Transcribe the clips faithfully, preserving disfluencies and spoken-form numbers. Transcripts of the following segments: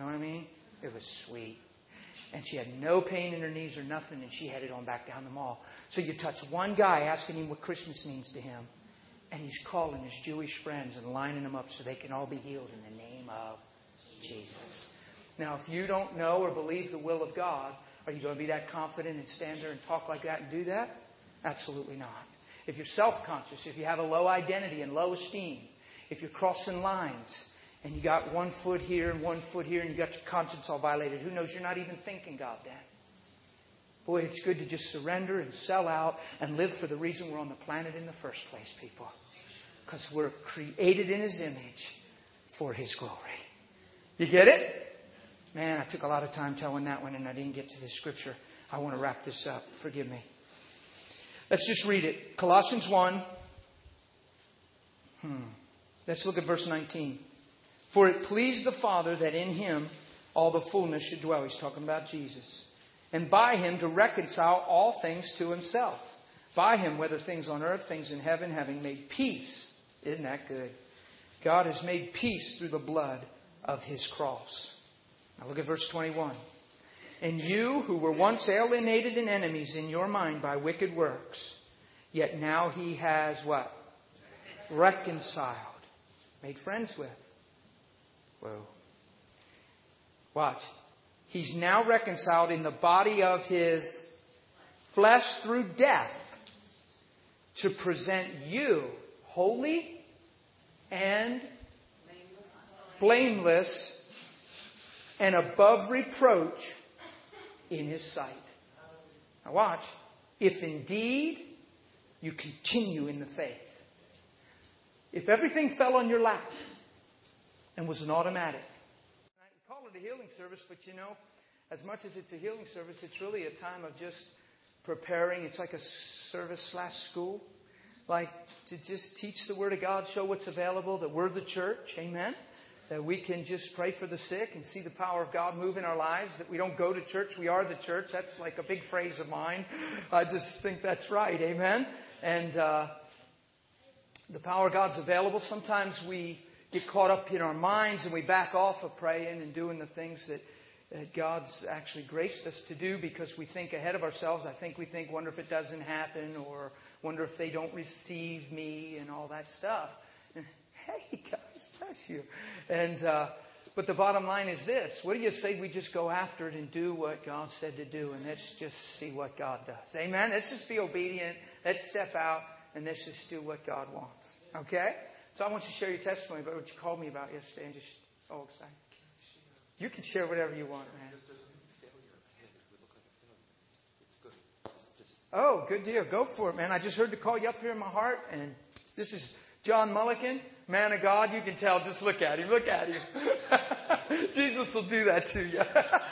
know what I mean? It was sweet. And she had no pain in her knees or nothing, and she headed on back down the mall. So you touch one guy asking him what Christmas means to him, and he's calling his Jewish friends and lining them up so they can all be healed in the name of Jesus. Now, if you don't know or believe the will of God, are you going to be that confident and stand there and talk like that and do that? Absolutely not. If you're self-conscious, if you have a low identity and low esteem, if you're crossing lines, and you got one foot here and one foot here, and you got your conscience all violated, who knows? You're not even thinking God then. Boy, it's good to just surrender and sell out and live for the reason we're on the planet in the first place, people. Because we're created in His image for His glory. You get it? Man, I took a lot of time telling that one, and I didn't get to this scripture. I want to wrap this up. Forgive me. Let's just read it. Colossians one. Hmm. Let's look at verse nineteen. For it pleased the Father that in Him all the fullness should dwell. He's talking about Jesus. And by Him to reconcile all things to Himself. By Him, whether things on earth, things in heaven, having made peace. Isn't that good? God has made peace through the blood of His cross. Now look at verse twenty-one. And you who were once alienated and enemies in your mind by wicked works, yet now He has what? Reconciled. Made friends with. Whoa. Watch. He's now reconciled in the body of His flesh through death to present you holy and blameless and above reproach in His sight. Now watch. If indeed you continue in the faith. If everything fell on your lap and was an automatic. We call it a healing service, but you know, as much as it's a healing service, it's really a time of just preparing. It's like a service slash school. Like to just teach the Word of God, show what's available, that we're the church. Amen. That we can just pray for the sick and see the power of God move in our lives. That we don't go to church, we are the church. That's like a big phrase of mine. I just think that's right. Amen. And uh, the power of God's available. Sometimes we get caught up in our minds and we back off of praying and doing the things that, that God's actually graced us to do because we think ahead of ourselves. I think we think, wonder if it doesn't happen, or wonder if they don't receive me and all that stuff. And, hey, guys, bless you. And uh, but the bottom line is this. What do you say we just go after it and do what God said to do, and let's just see what God does. Amen? Let's just be obedient. Let's step out, and let's just do what God wants. Okay? So I want you to share your testimony about what you called me about yesterday. And just, oh, excited. You can share whatever you want, man. Oh, good deal. Go for it, man. I just heard the call you up here in my heart. And this is John Mulligan, man of God. You can tell. Just look at him. Look at him. Jesus will do that to you.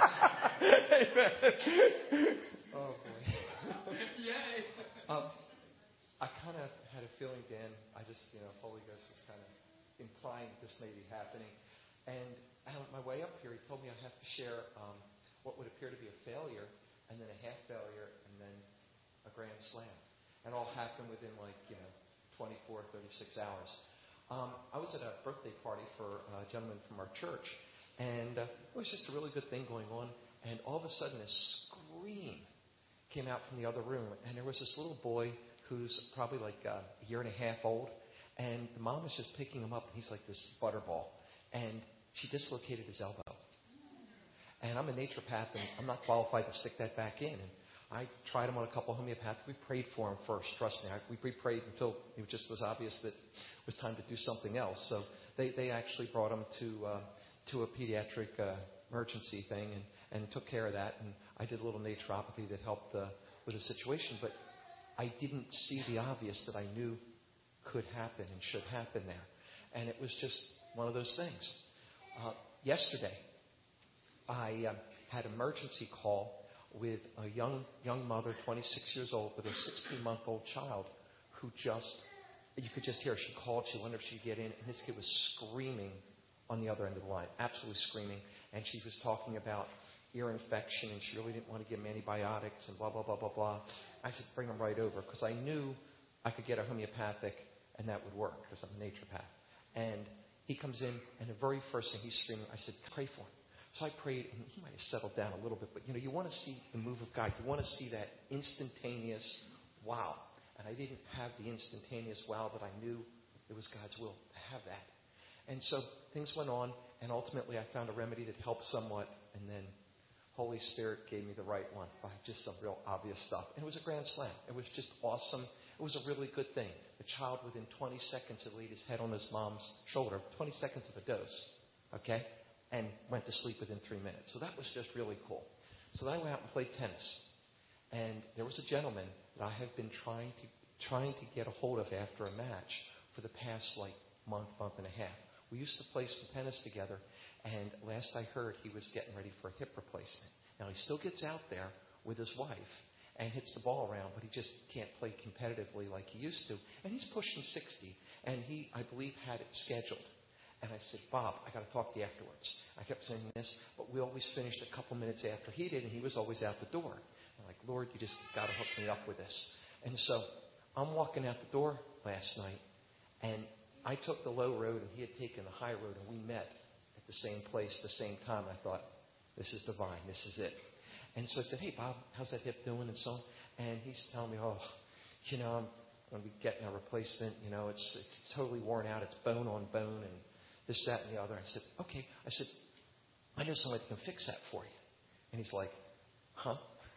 Amen. Oh, boy. Yay. Um, I kind of had a feeling, Dan, I just, you know, Holy Ghost was kind of implying this may be happening. And on my way up here, he told me I have to share um, what would appear to be a failure, and then a half failure, and then a grand slam. And all happened within like, you know, twenty-four, thirty-six hours. Um, I was at a birthday party for a gentleman from our church, and uh, it was just a really good thing going on. And all of a sudden, a scream came out from the other room, and there was this little boy who's probably like a year and a half old, and the mom was just picking him up, and he's like this butterball, and she dislocated his elbow. And I'm a naturopath, and I'm not qualified to stick that back in. And I tried him on a couple of homeopathics. We prayed for him first, trust me. I, we prayed until it just was obvious that it was time to do something else. So they, they actually brought him to uh, to a pediatric uh, emergency thing and, and took care of that. And I did a little naturopathy that helped uh, with the situation, but I didn't see the obvious that I knew could happen and should happen there. And it was just one of those things. Uh, yesterday, I uh, had an emergency call with a young young mother, twenty-six years old, with a sixteen-month-old child who just, you could just hear her. She called. She wondered if she could get in. And this kid was screaming on the other end of the line, absolutely screaming. And she was talking about ear infection, and she really didn't want to give him antibiotics and blah, blah, blah, blah, blah. I said, bring him right over, because I knew I could get a homeopathic and that would work, because I'm a naturopath. And he comes in, and the very first thing he's screaming, I said, pray for him. So I prayed, and he might have settled down a little bit. But, you know, you want to see the move of God. You want to see that instantaneous wow. And I didn't have the instantaneous wow that I knew it was God's will to have that. And so things went on, and ultimately I found a remedy that helped somewhat. And then Holy Spirit gave me the right one by just some real obvious stuff. And it was a grand slam. It was just awesome. It was a really good thing. The child, within twenty seconds, had laid his head on his mom's shoulder, twenty seconds of a dose, okay, and went to sleep within three minutes. So that was just really cool. So then I went out and played tennis. And there was a gentleman that I have been trying to trying to get a hold of after a match for the past, like, month, month and a half. We used to play some tennis together, and last I heard, he was getting ready for a hip replacement. Now, he still gets out there with his wife and hits the ball around, but he just can't play competitively like he used to. And he's pushing sixty, and he, I believe, had it scheduled. And I said, Bob, I got to talk to you afterwards. I kept saying this, but we always finished a couple minutes after he did, and he was always out the door. I'm like, Lord, you just got to hook me up with this. And so I'm walking out the door last night, and I took the low road, and he had taken the high road, and we met at the same place, the same time. I thought, this is divine. This is it. And so I said, hey, Bob, how's that hip doing and so on? And he's telling me, oh, you know, I'm going to be getting a replacement. You know, it's it's totally worn out. It's bone on bone and this, that, and the other. I said, okay. I said, I know somebody that can fix that for you. And he's like, huh?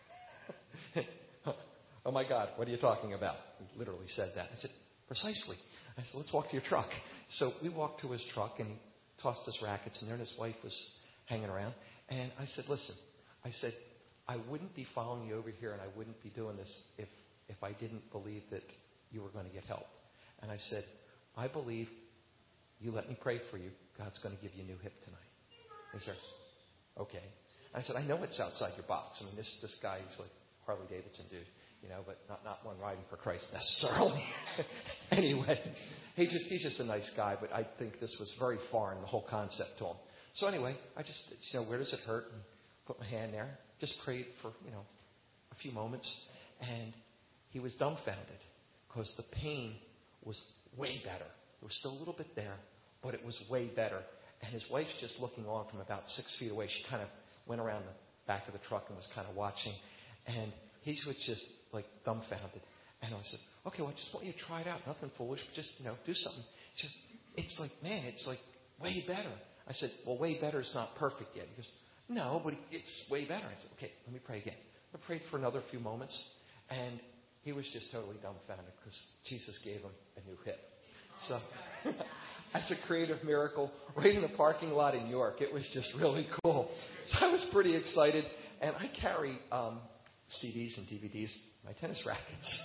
Oh, my God, what are you talking about? He literally said that. I said, precisely. I said, let's walk to your truck. So we walked to his truck, and he tossed his rackets in there, and his wife was hanging around. And I said, listen, I said, I wouldn't be following you over here, and I wouldn't be doing this if, if I didn't believe that you were going to get help. And I said, I believe you let me pray for you. God's going to give you a new hip tonight. He said, okay. I said, I know it's outside your box. I mean, this this guy, he's like Harley Davidson dude, you know, but not, not one riding for Christ necessarily. Anyway, he just he's just a nice guy, but I think this was very foreign, the whole concept to him. So anyway, I just, you know, where does it hurt? And put my hand there. Just prayed for, you know, a few moments. And he was dumbfounded because the pain was way better. It was still a little bit there, but it was way better. And his wife's just looking on from about six feet away. She kind of went around the back of the truck and was kind of watching. And he was just, like, dumbfounded. And I said, okay, well, I just want you to try it out. Nothing foolish, but just, you know, do something. He said, it's like, man, it's like way better. I said, well, way better is not perfect yet. He goes, no, but it's way better. I said, okay, let me pray again. I prayed for another few moments, and he was just totally dumbfounded because Jesus gave him a new hip. So that's a creative miracle right in the parking lot in York. It was just really cool. So I was pretty excited, and I carry um, C Ds and D V Ds, my tennis rackets.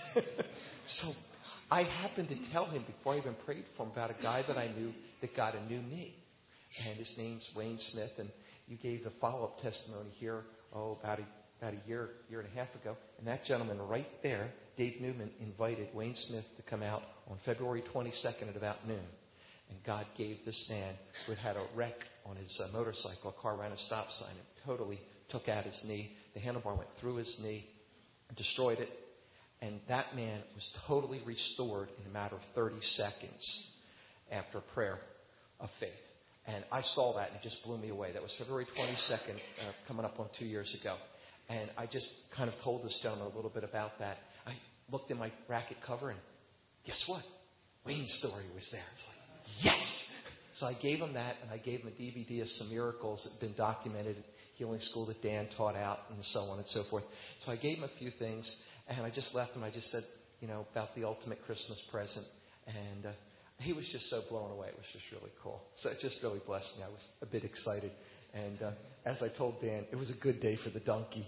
So I happened to tell him before I even prayed for him about a guy that I knew that got a new knee. And his name's Wayne Smith, and you gave the follow-up testimony here, oh, about a, about a year, year and a half ago. And that gentleman right there, Dave Newman, invited Wayne Smith to come out on February twenty-second at about noon. And God gave this man who had had a wreck on his uh, motorcycle, a car ran a stop sign, and totally took out his knee. The handlebar went through his knee and destroyed it. And that man was totally restored in a matter of thirty seconds after prayer of faith. And I saw that, and it just blew me away. That was February twenty-second, uh, coming up on two years ago. And I just kind of told this gentleman a little bit about that. I looked in my racket cover, and guess what? Wayne's story was there. It's like, yes! So I gave him that, and I gave him a D V D of some miracles that had been documented at Healing School that Dan taught out, and so on and so forth. So I gave him a few things, and I just left him. I just said, you know, about the ultimate Christmas present. And uh, he was just so blown away. It was just really cool. So it just really blessed me. I was a bit excited. And uh, as I told Dan, it was a good day for the donkey.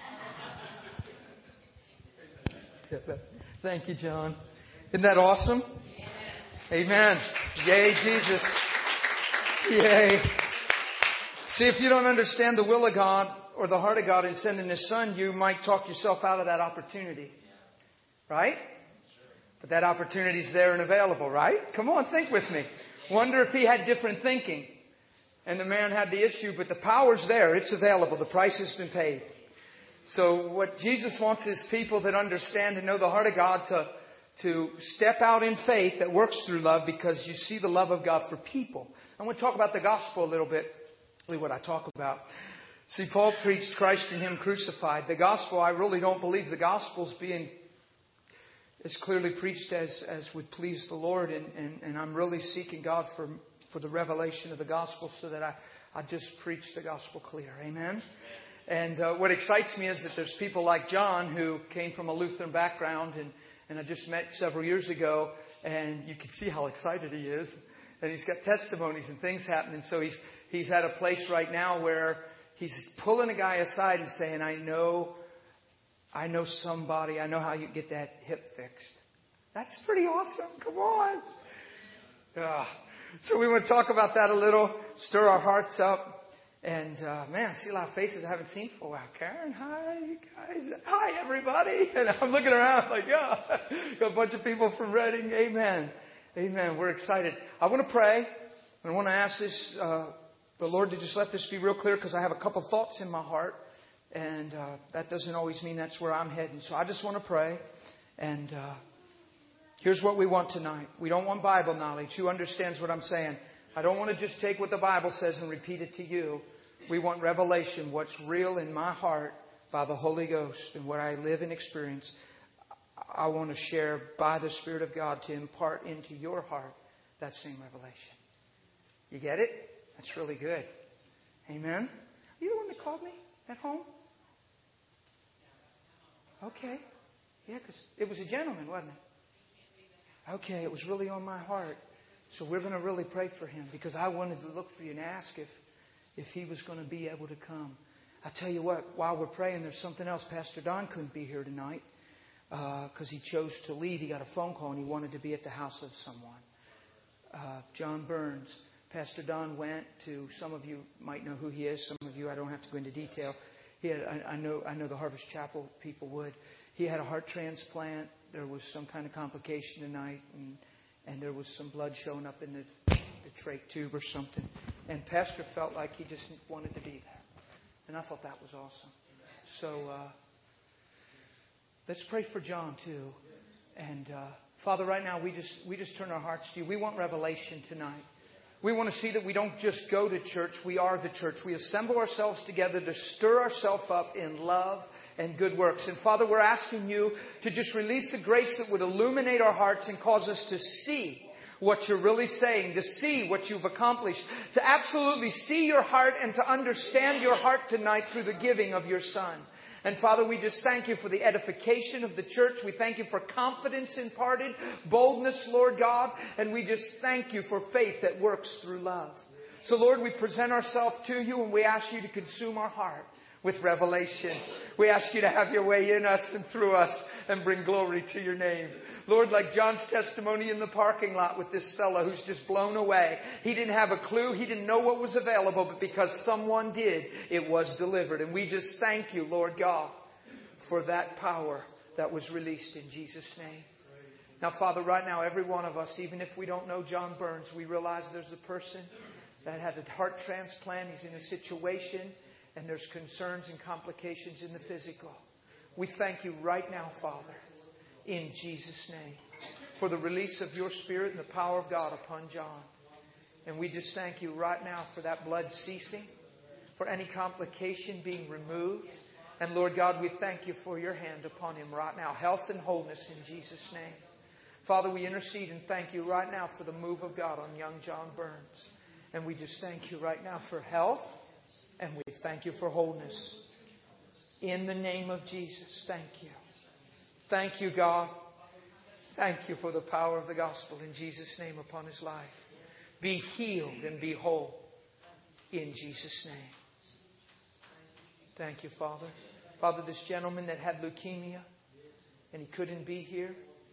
Thank you, John. Isn't that awesome? Amen. Yay, Jesus. Yay. See, if you don't understand the will of God or the heart of God in sending His Son, you might talk yourself out of that opportunity. Right? But that opportunity is there and available, right? Come on, think with me. Wonder if he had different thinking. And the man had the issue, but the power's there. It's available. The price has been paid. So what Jesus wants is people that understand and know the heart of God to, to step out in faith that works through love, because you see the love of God for people. I want to talk about the gospel a little bit. really what I talk about. See, Paul preached Christ and Him crucified. The gospel, I really don't believe the gospel's being as clearly preached as, as would please the Lord. And, and, and I'm really seeking God for, for the revelation of the gospel so that I, I just preach the gospel clear. Amen? And uh, what excites me is that there's people like John who came from a Lutheran background and, and I just met several years ago. And you can see how excited he is. And he's got testimonies and things happening. So he's he's at a place right now where he's pulling a guy aside and saying, I know, I know somebody. I know how you get that hip fixed. That's pretty awesome. Come on. Uh, so we want to talk about that a little, stir our hearts up. And, uh, man, I see a lot of faces I haven't seen for a while. Karen, hi, you guys. Hi, everybody. And I'm looking around like, yeah, got a bunch of people from Reading. Amen. Amen. We're excited. I want to pray. And I want to ask this, uh, the Lord to just let this be real clear because I have a couple thoughts in my heart. And uh, that doesn't always mean that's where I'm heading. So I just want to pray. And uh, here's what we want tonight. We don't want Bible knowledge. Who understands what I'm saying? I don't want to just take what the Bible says and repeat it to you. We want revelation, what's real in my heart by the Holy Ghost and what I live and experience. I want to share by the Spirit of God to impart into your heart that same revelation. You get it? That's really good. Amen? Are you the one that called me at home? Okay. Yeah, because it was a gentleman, wasn't it? Okay, it was really on my heart. So we're going to really pray for him because I wanted to look for you and ask if, if he was going to be able to come. I tell you what, while we're praying, there's something else. Pastor Don couldn't be here tonight because uh, he chose to leave. He got a phone call and he wanted to be at the house of someone. Uh, John Burns. Pastor Don went to, some of you might know who he is. Some of you, I don't have to go into detail. He had, I, I know, I know the Harvest Chapel people would. He had a heart transplant. There was some kind of complication tonight and And there was some blood showing up in the, the trach tube or something. And Pastor felt like he just wanted to be there. And I thought that was awesome. So uh, let's pray for John too. And uh, Father, right now we just we just turn our hearts to you. We want revelation tonight. We want to see that we don't just go to church. We are the church. We assemble ourselves together to stir ourselves up in love and good works. And Father, we're asking you to just release a grace that would illuminate our hearts and cause us to see what you're really saying, to see what you've accomplished, to absolutely see your heart and to understand your heart tonight through the giving of your Son. And Father, we just thank you for the edification of the church. We thank you for confidence imparted, boldness, Lord God. And we just thank you for faith that works through love. So Lord, we present ourselves to you and we ask you to consume our heart with revelation. We ask you to have your way in us and through us and bring glory to your name. Lord, like John's testimony in the parking lot with this fellow who's just blown away. He didn't have a clue. He didn't know what was available, but because someone did, it was delivered. And we just thank you, Lord God, for that power that was released in Jesus' name. Now, Father, right now, every one of us, even if we don't know John Burns, we realize there's a person that had a heart transplant. He's in a situation and there's concerns and complications in the physical. We thank you right now, Father, in Jesus' name, for the release of your Spirit and the power of God upon John. And we just thank you right now for that blood ceasing, for any complication being removed. And Lord God, we thank you for your hand upon him right now. Health and wholeness in Jesus' name. Father, we intercede and thank you right now for the move of God on young John Burns. And we just thank you right now for health. And we thank you for wholeness. In the name of Jesus, thank you. Thank you, God. Thank you for the power of the gospel in Jesus' name upon his life. Be healed and be whole in Jesus' name. Thank you, Father. Father, this gentleman that had leukemia and he couldn't be here.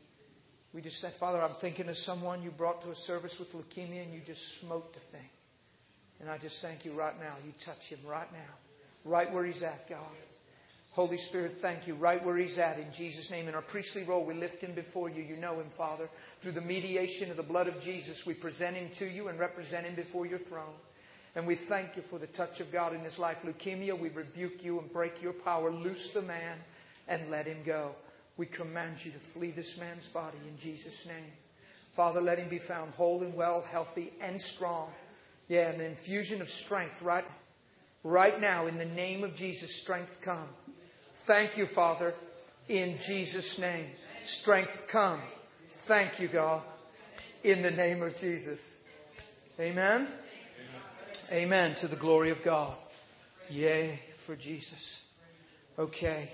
We just said, Father, I'm thinking of someone you brought to a service with leukemia and you just smoked the thing. And I just thank you right now. You touch him right now. Right where he's at, God. Holy Spirit, thank you. Right where he's at in Jesus' name. In our priestly role, we lift him before you. You know him, Father. Through the mediation of the blood of Jesus, we present him to you and represent him before your throne. And we thank you for the touch of God in his life. Leukemia, we rebuke you and break your power. Loose the man and let him go. We command you to flee this man's body in Jesus' name. Father, let him be found whole and well, healthy and strong. Yeah, an infusion of strength right Right now, in the name of Jesus, strength come. Thank you, Father. In Jesus' name. Strength come. Thank you, God. In the name of Jesus. Amen? Amen. To the glory of God. Yay for Jesus. Okay.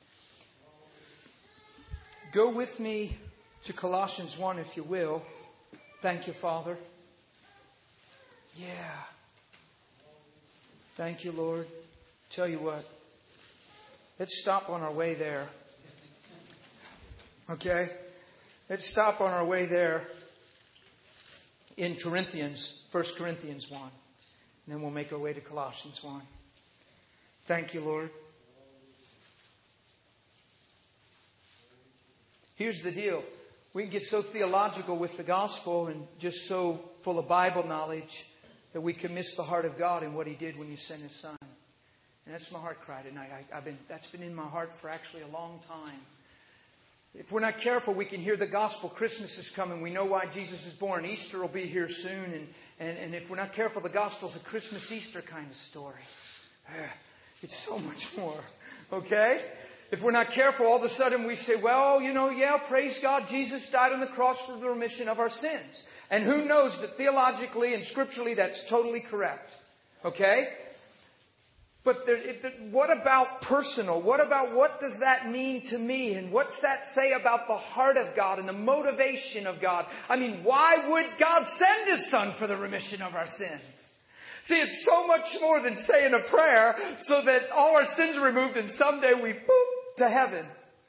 Go with me to Colossians one, if you will. Thank you, Father. Yeah. Thank you, Lord. Tell you what. Let's stop on our way there. Okay? Let's stop on our way there in Corinthians, First Corinthians one. And then we'll make our way to Colossians one. Thank you, Lord. Here's the deal. We can get so theological with the gospel and just so full of Bible knowledge that we can miss the heart of God and what He did when He sent His Son. And that's my heart cry tonight. I, I've been, that's been in my heart for actually a long time. If we're not careful, we can hear the gospel. Christmas is coming. We know why Jesus is born. Easter will be here soon. And, and, and if we're not careful, the gospel's a Christmas, Easter kind of story. It's so much more. Okay? If we're not careful, all of a sudden we say, well, you know, yeah, praise God, Jesus died on the cross for the remission of our sins. And who knows that theologically and scripturally that's totally correct. Okay? But there, it, what about personal? What about what does that mean to me? And what's that say about the heart of God and the motivation of God? I mean, why would God send His Son for the remission of our sins? See, it's so much more than saying a prayer so that all our sins are removed and someday we boop to heaven.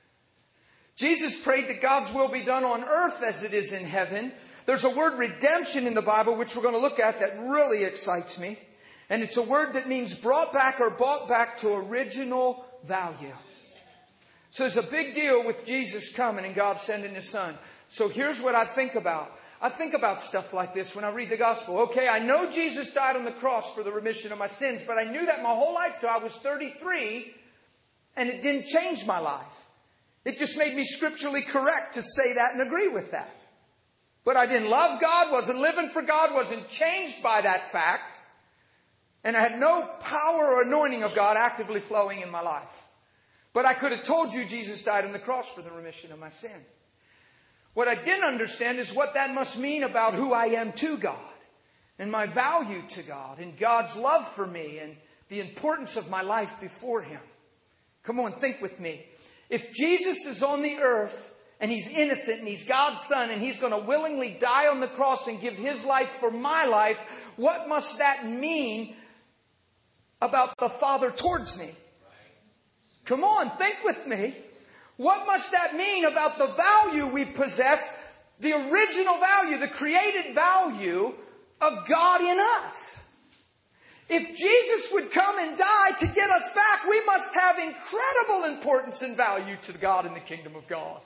Jesus prayed that God's will be done on earth as it is in heaven. There's a word redemption in the Bible, which we're going to look at, that really excites me. And it's a word that means brought back or bought back to original value. So there's a big deal with Jesus coming and God sending His Son. So here's what I think about. I think about stuff like this when I read the gospel. Okay, I know Jesus died on the cross for the remission of my sins, but I knew that my whole life till I was thirty-three, and it didn't change my life. It just made me scripturally correct to say that and agree with that. But I didn't love God, wasn't living for God, wasn't changed by that fact. And I had no power or anointing of God actively flowing in my life. But I could have told you Jesus died on the cross for the remission of my sin. What I didn't understand is what that must mean about who I am to God. And my value to God. And God's love for me. And the importance of my life before Him. Come on, think with me. If Jesus is on the earth and He's innocent and He's God's Son and He's going to willingly die on the cross and give His life for my life, what must that mean about the Father towards me? Come on, think with me. What must that mean about the value we possess, the original value, the created value of God in us? If Jesus would come and die to get us back, we must have incredible importance and value to God in the kingdom of God.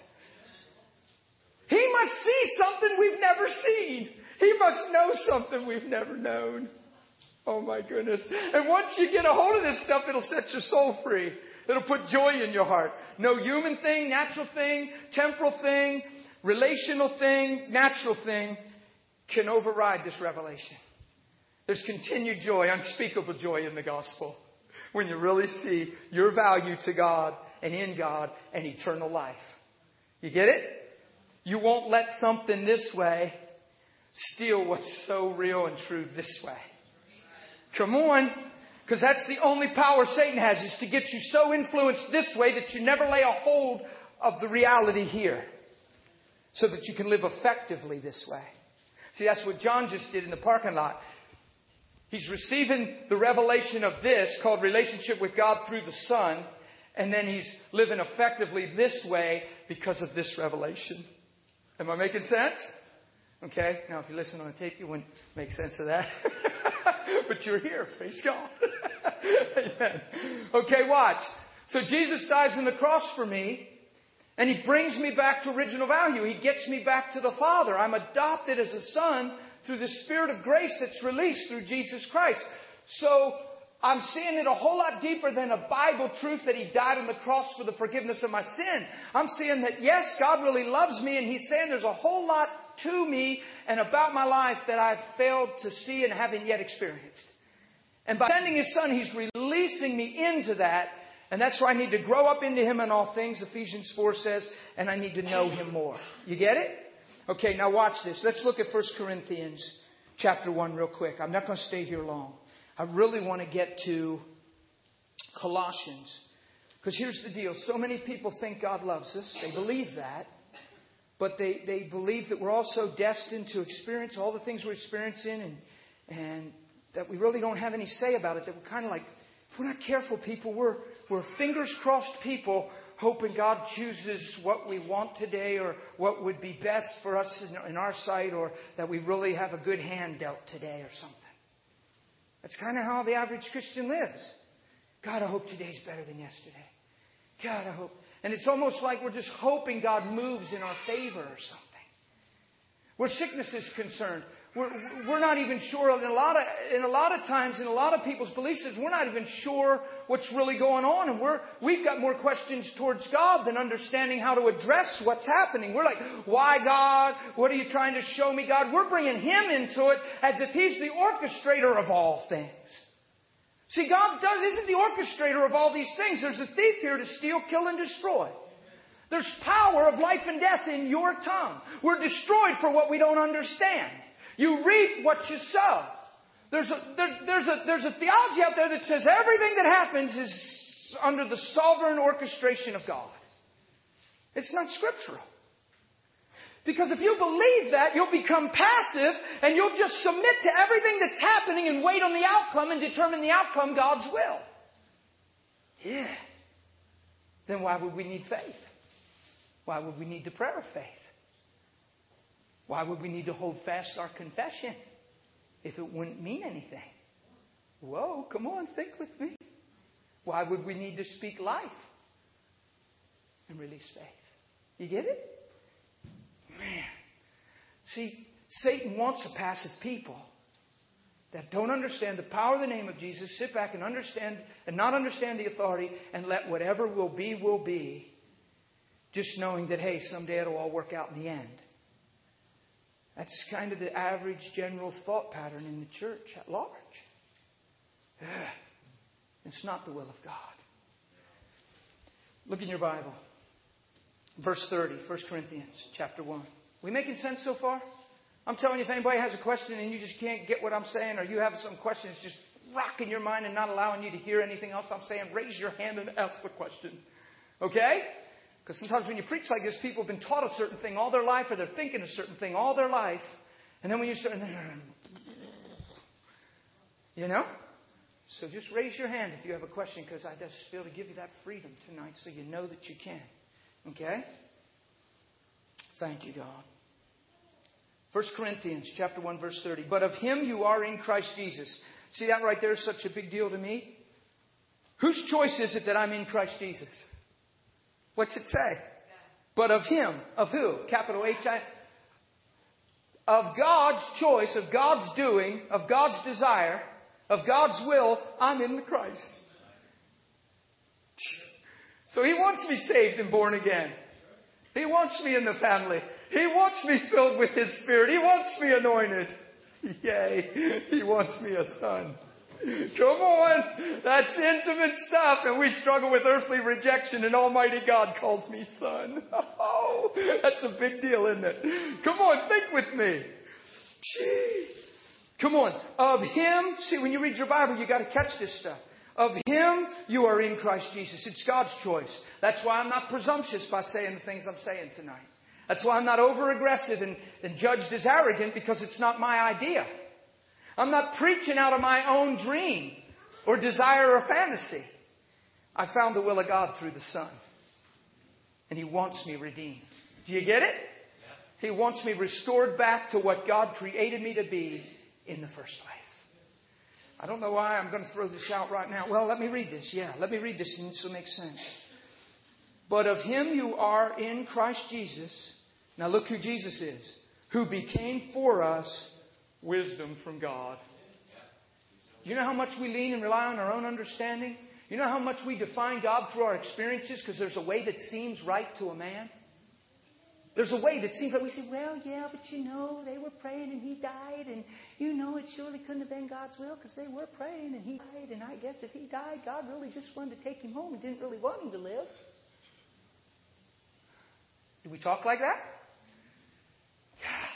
He must see something we've never seen. He must know something we've never known. Oh my goodness. And once you get a hold of this stuff, it'll set your soul free. It'll put joy in your heart. No human thing, natural thing, temporal thing, relational thing, natural thing can override this revelation. There's continued joy, unspeakable joy in the gospel when you really see your value to God and in God and eternal life. You get it? You won't let something this way steal what's so real and true this way. Come on. Because that's the only power Satan has, is to get you so influenced this way that you never lay a hold of the reality here. So that you can live effectively this way. See, that's what John just did in the parking lot. He's receiving the revelation of this, called relationship with God through the Son. And then he's living effectively this way because of this revelation. Am I making sense? Okay. Now, if you listen on a tape, you wouldn't make sense of that. But you're here. Praise God. Amen. Okay, watch. So Jesus dies on the cross for me. And He brings me back to original value. He gets me back to the Father. I'm adopted as a son through the Spirit of grace that's released through Jesus Christ. So I'm seeing it a whole lot deeper than a Bible truth that He died on the cross for the forgiveness of my sin. I'm seeing that, yes, God really loves me. And He's saying there's a whole lot to me and about my life that I've failed to see and haven't yet experienced. And by sending His Son, He's releasing me into that. And that's why I need to grow up into Him in all things, Ephesians four says, and I need to know Him more. You get it? Okay, now watch this. Let's look at First Corinthians chapter one real quick. I'm not going to stay here long. I really want to get to Colossians. Because here's the deal. So many people think God loves us. They believe that. But they, they believe that we're also destined to experience all the things we're experiencing and, and that we really don't have any say about it. That we're kind of like, if we're not careful, people, we're, we're fingers crossed people hoping God chooses what we want today or what would be best for us in, in our sight, or that we really have a good hand dealt today or something. That's kind of how the average Christian lives. God, I hope today's better than yesterday. God, I hope. And it's almost like we're just hoping God moves in our favor or something. Where sickness is concerned, we're, we're not even sure. In a lot of, in a lot of times, in a lot of people's belief systems, we're not even sure what's really going on. And we're, we've got more questions towards God than understanding how to address what's happening. We're like, why God? What are you trying to show me, God? We're bringing Him into it as if He's the orchestrator of all things. See, God does, isn't the orchestrator of all these things. There's a thief here to steal, kill, and destroy. There's power of life and death in your tongue. We're destroyed for what we don't understand. You reap what you sow. There's a, there, there's a, there's a theology out there that says everything that happens is under the sovereign orchestration of God. It's not scriptural. Because if you believe that, you'll become passive and you'll just submit to everything that's happening and wait on the outcome and determine the outcome God's will. Yeah. Then why would we need faith? Why would we need the prayer of faith? Why would we need to hold fast our confession if it wouldn't mean anything? Whoa, come on, think with me. Why would we need to speak life and release faith? You get it? Man. See, Satan wants a passive people that don't understand the power of the name of Jesus, sit back and understand and not understand the authority and let whatever will be, will be, just knowing that, hey, someday it'll all work out in the end. That's kind of the average general thought pattern in the church at large. It's not the will of God. Look in your Bible. Verse thirty, First Corinthians chapter one. We making sense so far? I'm telling you, if anybody has a question and you just can't get what I'm saying, or you have some questions just rocking your mind and not allowing you to hear anything else I'm saying, raise your hand and ask the question. Okay? Because sometimes when you preach like this, people have been taught a certain thing all their life, or they're thinking a certain thing all their life. And then when you start, you know? So just raise your hand if you have a question, because I just feel to give you that freedom tonight so you know that you can. Okay? Thank you, God. First Corinthians chapter one, verse thirty. But of Him you are in Christ Jesus. See that right there is such a big deal to me? Whose choice is it that I'm in Christ Jesus? What's it say? But of Him. Of who? Capital H I. Of God's choice, of God's doing, of God's desire, of God's will, I'm in the Christ. So He wants me saved and born again. He wants me in the family. He wants me filled with His Spirit. He wants me anointed. Yay. He wants me a son. Come on. That's intimate stuff. And we struggle with earthly rejection, and Almighty God calls me son. Oh, that's a big deal, isn't it? Come on, think with me. Gee. Come on. Of Him, see, when you read your Bible, you got to catch this stuff. Of Him, you are in Christ Jesus. It's God's choice. That's why I'm not presumptuous by saying the things I'm saying tonight. That's why I'm not over-aggressive and, and judged as arrogant, because it's not my idea. I'm not preaching out of my own dream or desire or fantasy. I found the will of God through the Son. And He wants me redeemed. Do you get it? He wants me restored back to what God created me to be in the first place. I don't know why I'm going to throw this out right now. Well, let me read this. Yeah, let me read this and this will make sense. But of Him you are in Christ Jesus. Now look who Jesus is. Who became for us wisdom from God. Do you know how much we lean and rely on our own understanding? You know how much we define God through our experiences because there's a way that seems right to a man? There's a way that seems like we say, well, yeah, but you know, they were praying and he died. And you know, it surely couldn't have been God's will because they were praying and he died. And I guess if he died, God really just wanted to take him home and didn't really want him to live. Do we talk like that? Yeah.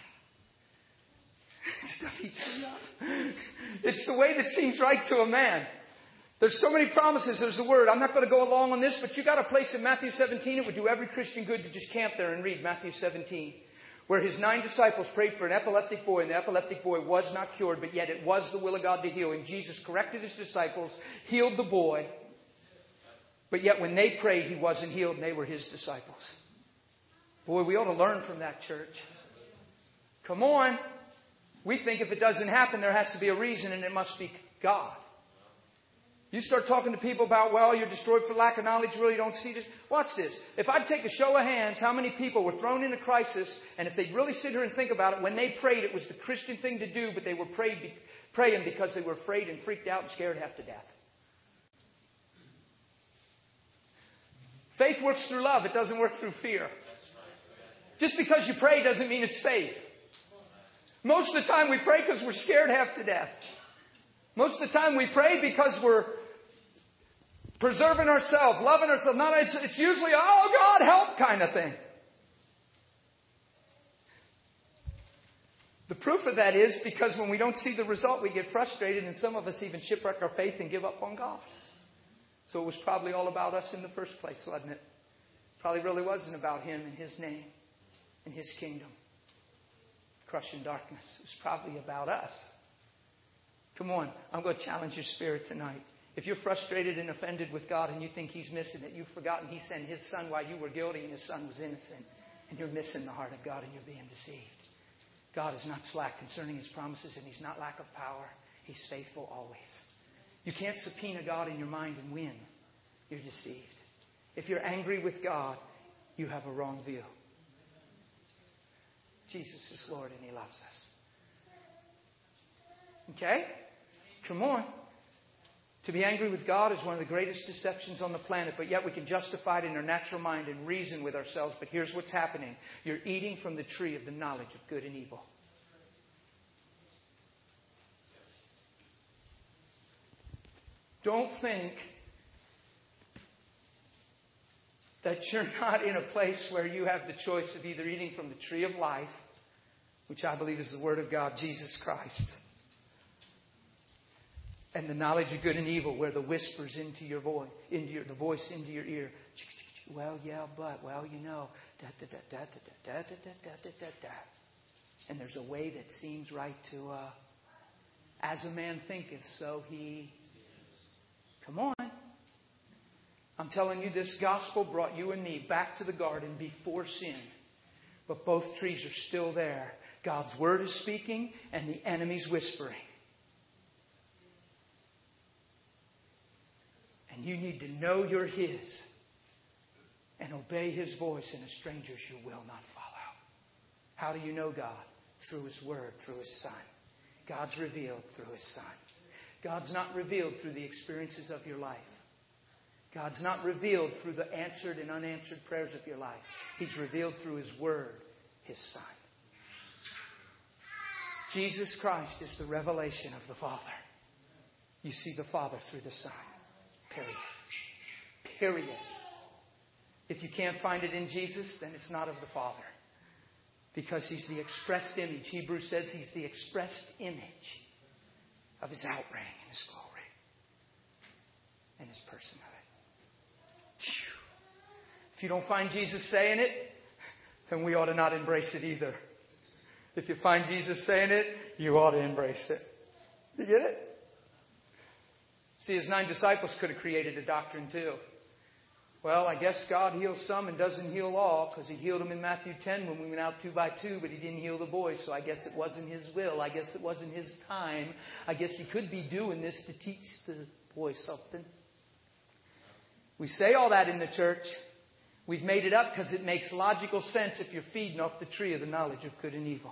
Stuff eats me up. It's the way that seems right to a man. There's so many promises. There's the word. I'm not going to go along on this, but you got a place in Matthew seventeen. It would do every Christian good to just camp there and read Matthew seventeen, where his nine disciples prayed for an epileptic boy, and the epileptic boy was not cured, but yet it was the will of God to heal him. Jesus corrected his disciples, healed the boy, but yet when they prayed, he wasn't healed, and they were his disciples. Boy, we ought to learn from that, church. Come on. We think if it doesn't happen, there has to be a reason, and it must be God. You start talking to people about, well, you're destroyed for lack of knowledge, you really don't see this. Watch this. If I'd take a show of hands, how many people were thrown in a crisis, and if they'd really sit here and think about it, when they prayed, it was the Christian thing to do, but they were prayed, praying because they were afraid and freaked out and scared half to death. Faith works through love. It doesn't work through fear. Just because you pray doesn't mean it's faith. Most of the time we pray because we're scared half to death. Most of the time we pray because we're preserving ourselves, loving ourselves. Not, it's, it's usually, oh, God, help kind of thing. The proof of that is because when we don't see the result, we get frustrated, and some of us even shipwreck our faith and give up on God. So it was probably all about us in the first place, wasn't it? Probably really wasn't about Him and His name and His kingdom. Crushing darkness. It was probably about us. Come on, I'm going to challenge your spirit tonight. If you're frustrated and offended with God and you think He's missing it, you've forgotten He sent His Son while you were guilty and His Son was innocent. And you're missing the heart of God and you're being deceived. God is not slack concerning His promises, and He's not lack of power. He's faithful always. You can't subpoena God in your mind and win. You're deceived. If you're angry with God, you have a wrong view. Jesus is Lord and He loves us. Okay? Come on. To be angry with God is one of the greatest deceptions on the planet, but yet we can justify it in our natural mind and reason with ourselves. But here's what's happening. You're eating from the tree of the knowledge of good and evil. Don't think that you're not in a place where you have the choice of either eating from the tree of life, which I believe is the Word of God, Jesus Christ, and the knowledge of good and evil, where the whispers into your voice, into your, the voice into your ear. Well, yeah, but, well, you know, da da da da da da da da da da da. And there's a way that seems right to, uh, as a man thinketh, so he. Come on. I'm telling you, this gospel brought you and me back to the garden before sin. But both trees are still there. God's word is speaking and the enemy's whispering. And you need to know you're His and obey His voice, and a stranger's you will not follow. How do you know God? Through His word, through His Son. God's revealed through His Son. God's not revealed through the experiences of your life. God's not revealed through the answered and unanswered prayers of your life. He's revealed through His Word, His Son. Jesus Christ is the revelation of the Father. You see the Father through the Son. Period. Period. If you can't find it in Jesus, then it's not of the Father. Because He's the expressed image. Hebrews says He's the expressed image of His outreign and His glory and His personality. If you don't find Jesus saying it, then we ought to not embrace it either. If you find Jesus saying it, you ought to embrace it. You get it? See, His nine disciples could have created a doctrine too. Well, I guess God heals some and doesn't heal all, because He healed them in Matthew ten when we went out two by two, but He didn't heal the boys, so I guess it wasn't His will. I guess it wasn't His time. I guess He could be doing this to teach the boys something. We say all that in the church. We've made it up because it makes logical sense if you're feeding off the tree of the knowledge of good and evil.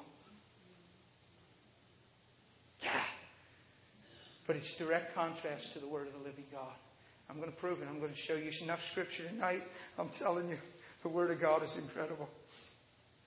Yeah. But it's direct contrast to the Word of the living God. I'm going to prove it. I'm going to show you enough Scripture tonight. I'm telling you, the Word of God is incredible.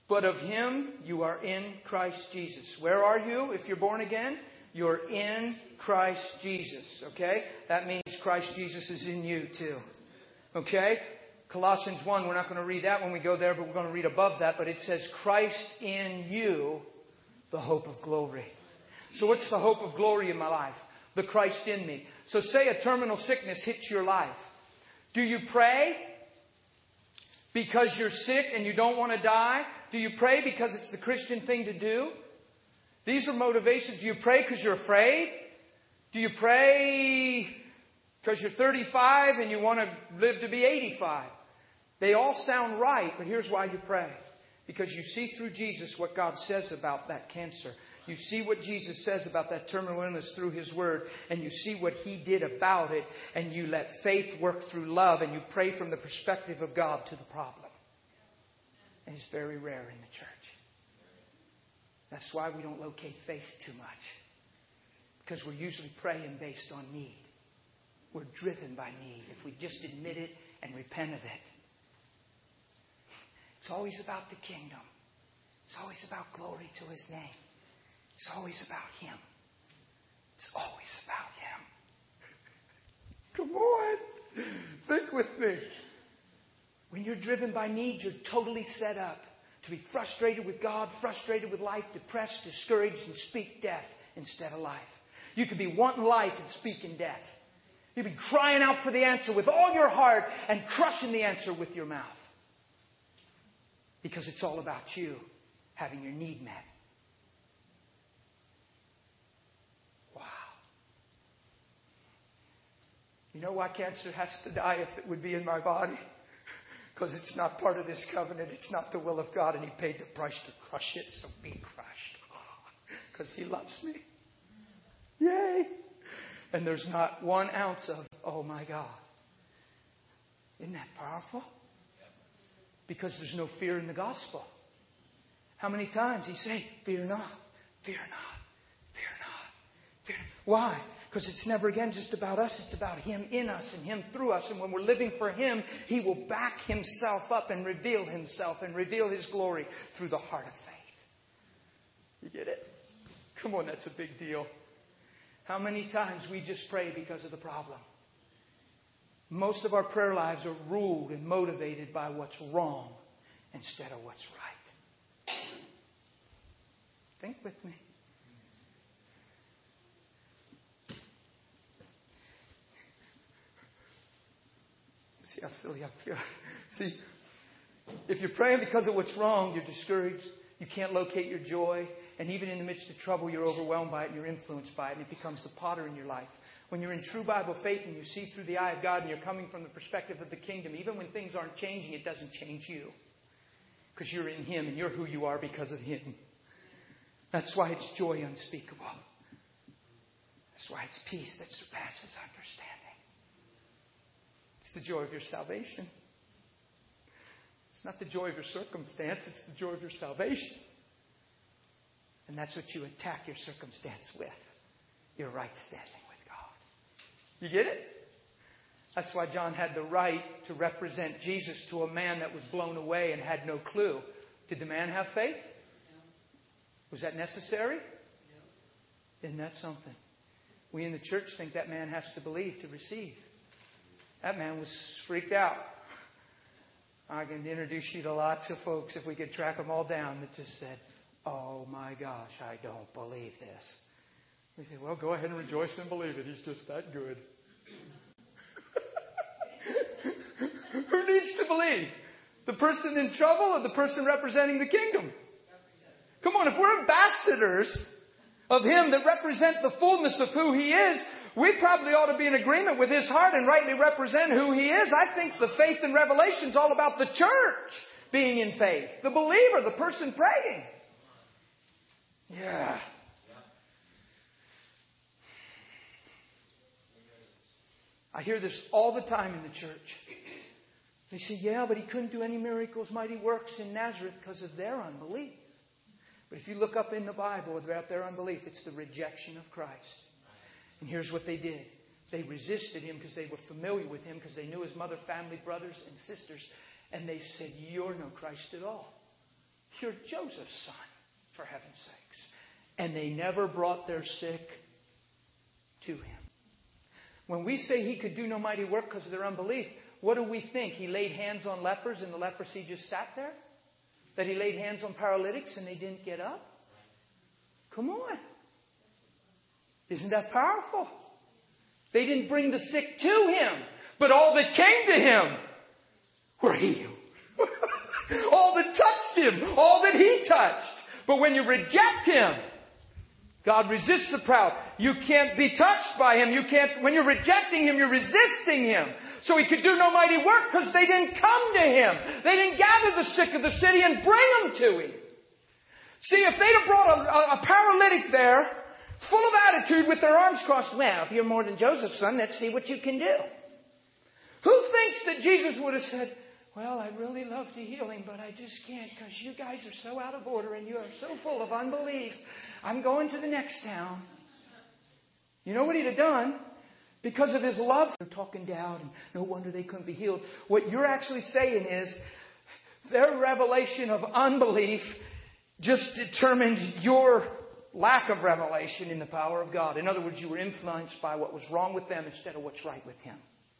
But of Him you are in Christ Jesus. Where are you if you're born again? You're in Christ Jesus. Okay? That means Christ Jesus is in you too. Okay? Colossians one, we're not going to read that when we go there, but we're going to read above that. But it says, Christ in you, the hope of glory. So what's the hope of glory in my life? The Christ in me. So say a terminal sickness hits your life. Do you pray because you're sick and you don't want to die? Do you pray because it's the Christian thing to do? These are motivations. Do you pray because you're afraid? Do you pray because you're thirty-five and you want to live to be eighty-five? They all sound right, but here's why you pray. Because you see through Jesus what God says about that cancer. You see what Jesus says about that terminal illness through His Word. And you see what He did about it. And you let faith work through love. And you pray from the perspective of God to the problem. And it's very rare in the church. That's why we don't locate faith too much. Because we're usually praying based on need. We're driven by need. If we just admit it and repent of it. It's always about the kingdom. It's always about glory to His name. It's always about Him. It's always about Him. Come on. Think with me. When you're driven by need, you're totally set up to be frustrated with God, frustrated with life, depressed, discouraged, and speak death instead of life. You could be wanting life and speaking death. You'd be crying out for the answer with all your heart and crushing the answer with your mouth. Because it's all about you having your need met. Wow. You know why cancer has to die if it would be in my body? Because it's not part of this covenant. It's not the will of God. And He paid the price to crush it. So be crushed. Because He loves me. Yay. And there's not one ounce of, oh my God. Isn't that powerful? Because there's no fear in the gospel. How many times He say, fear not, fear not, fear not, fear not. Why? Because it's never again just about us. It's about Him in us and Him through us. And when we're living for Him, He will back Himself up and reveal Himself and reveal His glory through the heart of faith. You get it? Come on, that's a big deal. How many times we just pray because of the problem? Most of our prayer lives are ruled and motivated by what's wrong instead of what's right. Think with me. See how silly I feel. See, if you're praying because of what's wrong, you're discouraged. You can't locate your joy. And even in the midst of trouble, you're overwhelmed by it and you're influenced by it. And it becomes the potter in your life. When you're in true Bible faith and you see through the eye of God and you're coming from the perspective of the kingdom, even when things aren't changing, it doesn't change you. Because you're in Him and you're who you are because of Him. That's why it's joy unspeakable. That's why it's peace that surpasses understanding. It's the joy of your salvation. It's not the joy of your circumstance. It's the joy of your salvation. And that's what you attack your circumstance with. Your right standing. You get it? That's why John had the right to represent Jesus to a man that was blown away and had no clue. Did the man have faith? No. Was that necessary? No. Isn't that something? We in the church think that man has to believe to receive. That man was freaked out. I can introduce you to lots of folks, if we could track them all down, that just said, oh my gosh, I don't believe this. We say, well, go ahead and rejoice and believe it. He's just that good. Who needs to believe? The person in trouble or the person representing the kingdom? Come on, if we're ambassadors of Him that represent the fullness of who He is, we probably ought to be in agreement with His heart and rightly represent who He is. I think the faith and revelation is all about the church being in faith. The believer, the person praying. Yeah. I hear this all the time in the church. They say, yeah, but He couldn't do any miracles, mighty works in Nazareth because of their unbelief. But if you look up in the Bible about their unbelief, it's the rejection of Christ. And here's what they did. They resisted Him because they were familiar with Him, because they knew His mother, family, brothers, and sisters. And they said, you're no Christ at all. You're Joseph's son, for heaven's sakes. And they never brought their sick to him. When we say he could do no mighty work because of their unbelief, what do we think? He laid hands on lepers and the leprosy just sat there? That he laid hands on paralytics and they didn't get up? Come on. Isn't that powerful? They didn't bring the sick to him, but all that came to him were healed. All that touched him, all that he touched. But when you reject him, God resists the proud. You can't be touched by him. You can't. When you're rejecting him, you're resisting him. So he could do no mighty work because they didn't come to him. They didn't gather the sick of the city and bring them to him. See, if they'd have brought a, a, a paralytic there, full of attitude with their arms crossed, well, if you're more than Joseph's son, let's see what you can do. Who thinks that Jesus would have said, well, I'd really love to heal him, but I just can't because you guys are so out of order and you are so full of unbelief. I'm going to the next town. You know what he'd have done? Because of his love, they're talking down and no wonder they couldn't be healed. What you're actually saying is their revelation of unbelief just determined your lack of revelation in the power of God. In other words, you were influenced by what was wrong with them instead of what's right with him.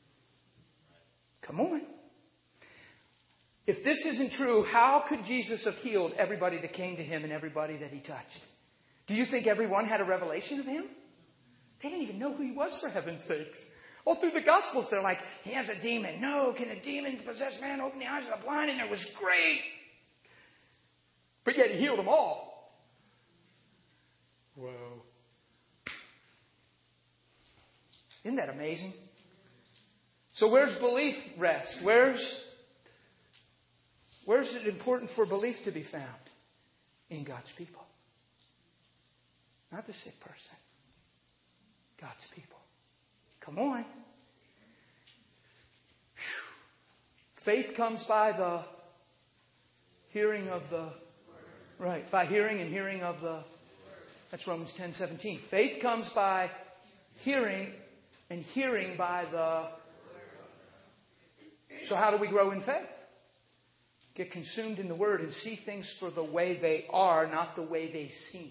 Come on. If this isn't true, how could Jesus have healed everybody that came to him and everybody that he touched? Do you think everyone had a revelation of him? They didn't even know who he was, for heaven's sakes. All through the Gospels, they're like, he has a demon. No, can a demon-possessed man open the eyes of the blind? And it was great. But yet he healed them all. Whoa. Isn't that amazing? So where's belief rest? Where's, where's it important for belief to be found? In God's people. Not the sick person. God's people. Come on. Whew. Faith comes by the hearing of the... Right, by hearing and hearing of the... That's Romans ten seventeen. Faith comes by hearing and hearing by the... So how do we grow in faith? Get consumed in the Word and see things for the way they are, not the way they seem.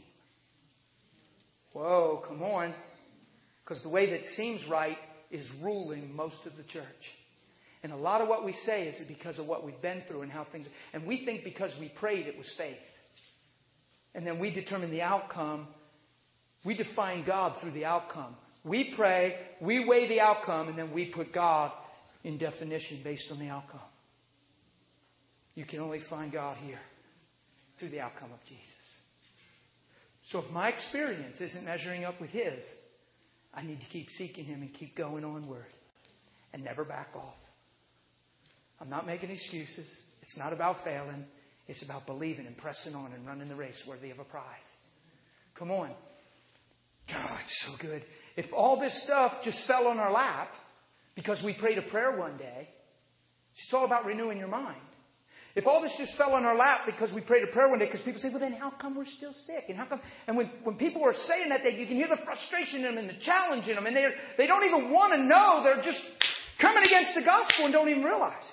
Whoa, come on. Because the way that seems right is ruling most of the church. And a lot of what we say is because of what we've been through and how things... And we think because we prayed it was faith. And then we determine the outcome. We define God through the outcome. We pray, we weigh the outcome, and then we put God in definition based on the outcome. You can only find God here through the outcome of Jesus. So if my experience isn't measuring up with His, I need to keep seeking Him and keep going onward and never back off. I'm not making excuses. It's not about failing. It's about believing and pressing on and running the race worthy of a prize. Come on. Oh, it's so good. If all this stuff just fell on our lap because we prayed a prayer one day, it's all about renewing your mind. If all this just fell on our lap because we prayed a prayer one day, because people say, well, then how come we're still sick? And how come? And when, when people are saying that, they, you can hear the frustration in them and the challenge in them. And they they don't even want to know. They're just coming against the gospel and don't even realize it.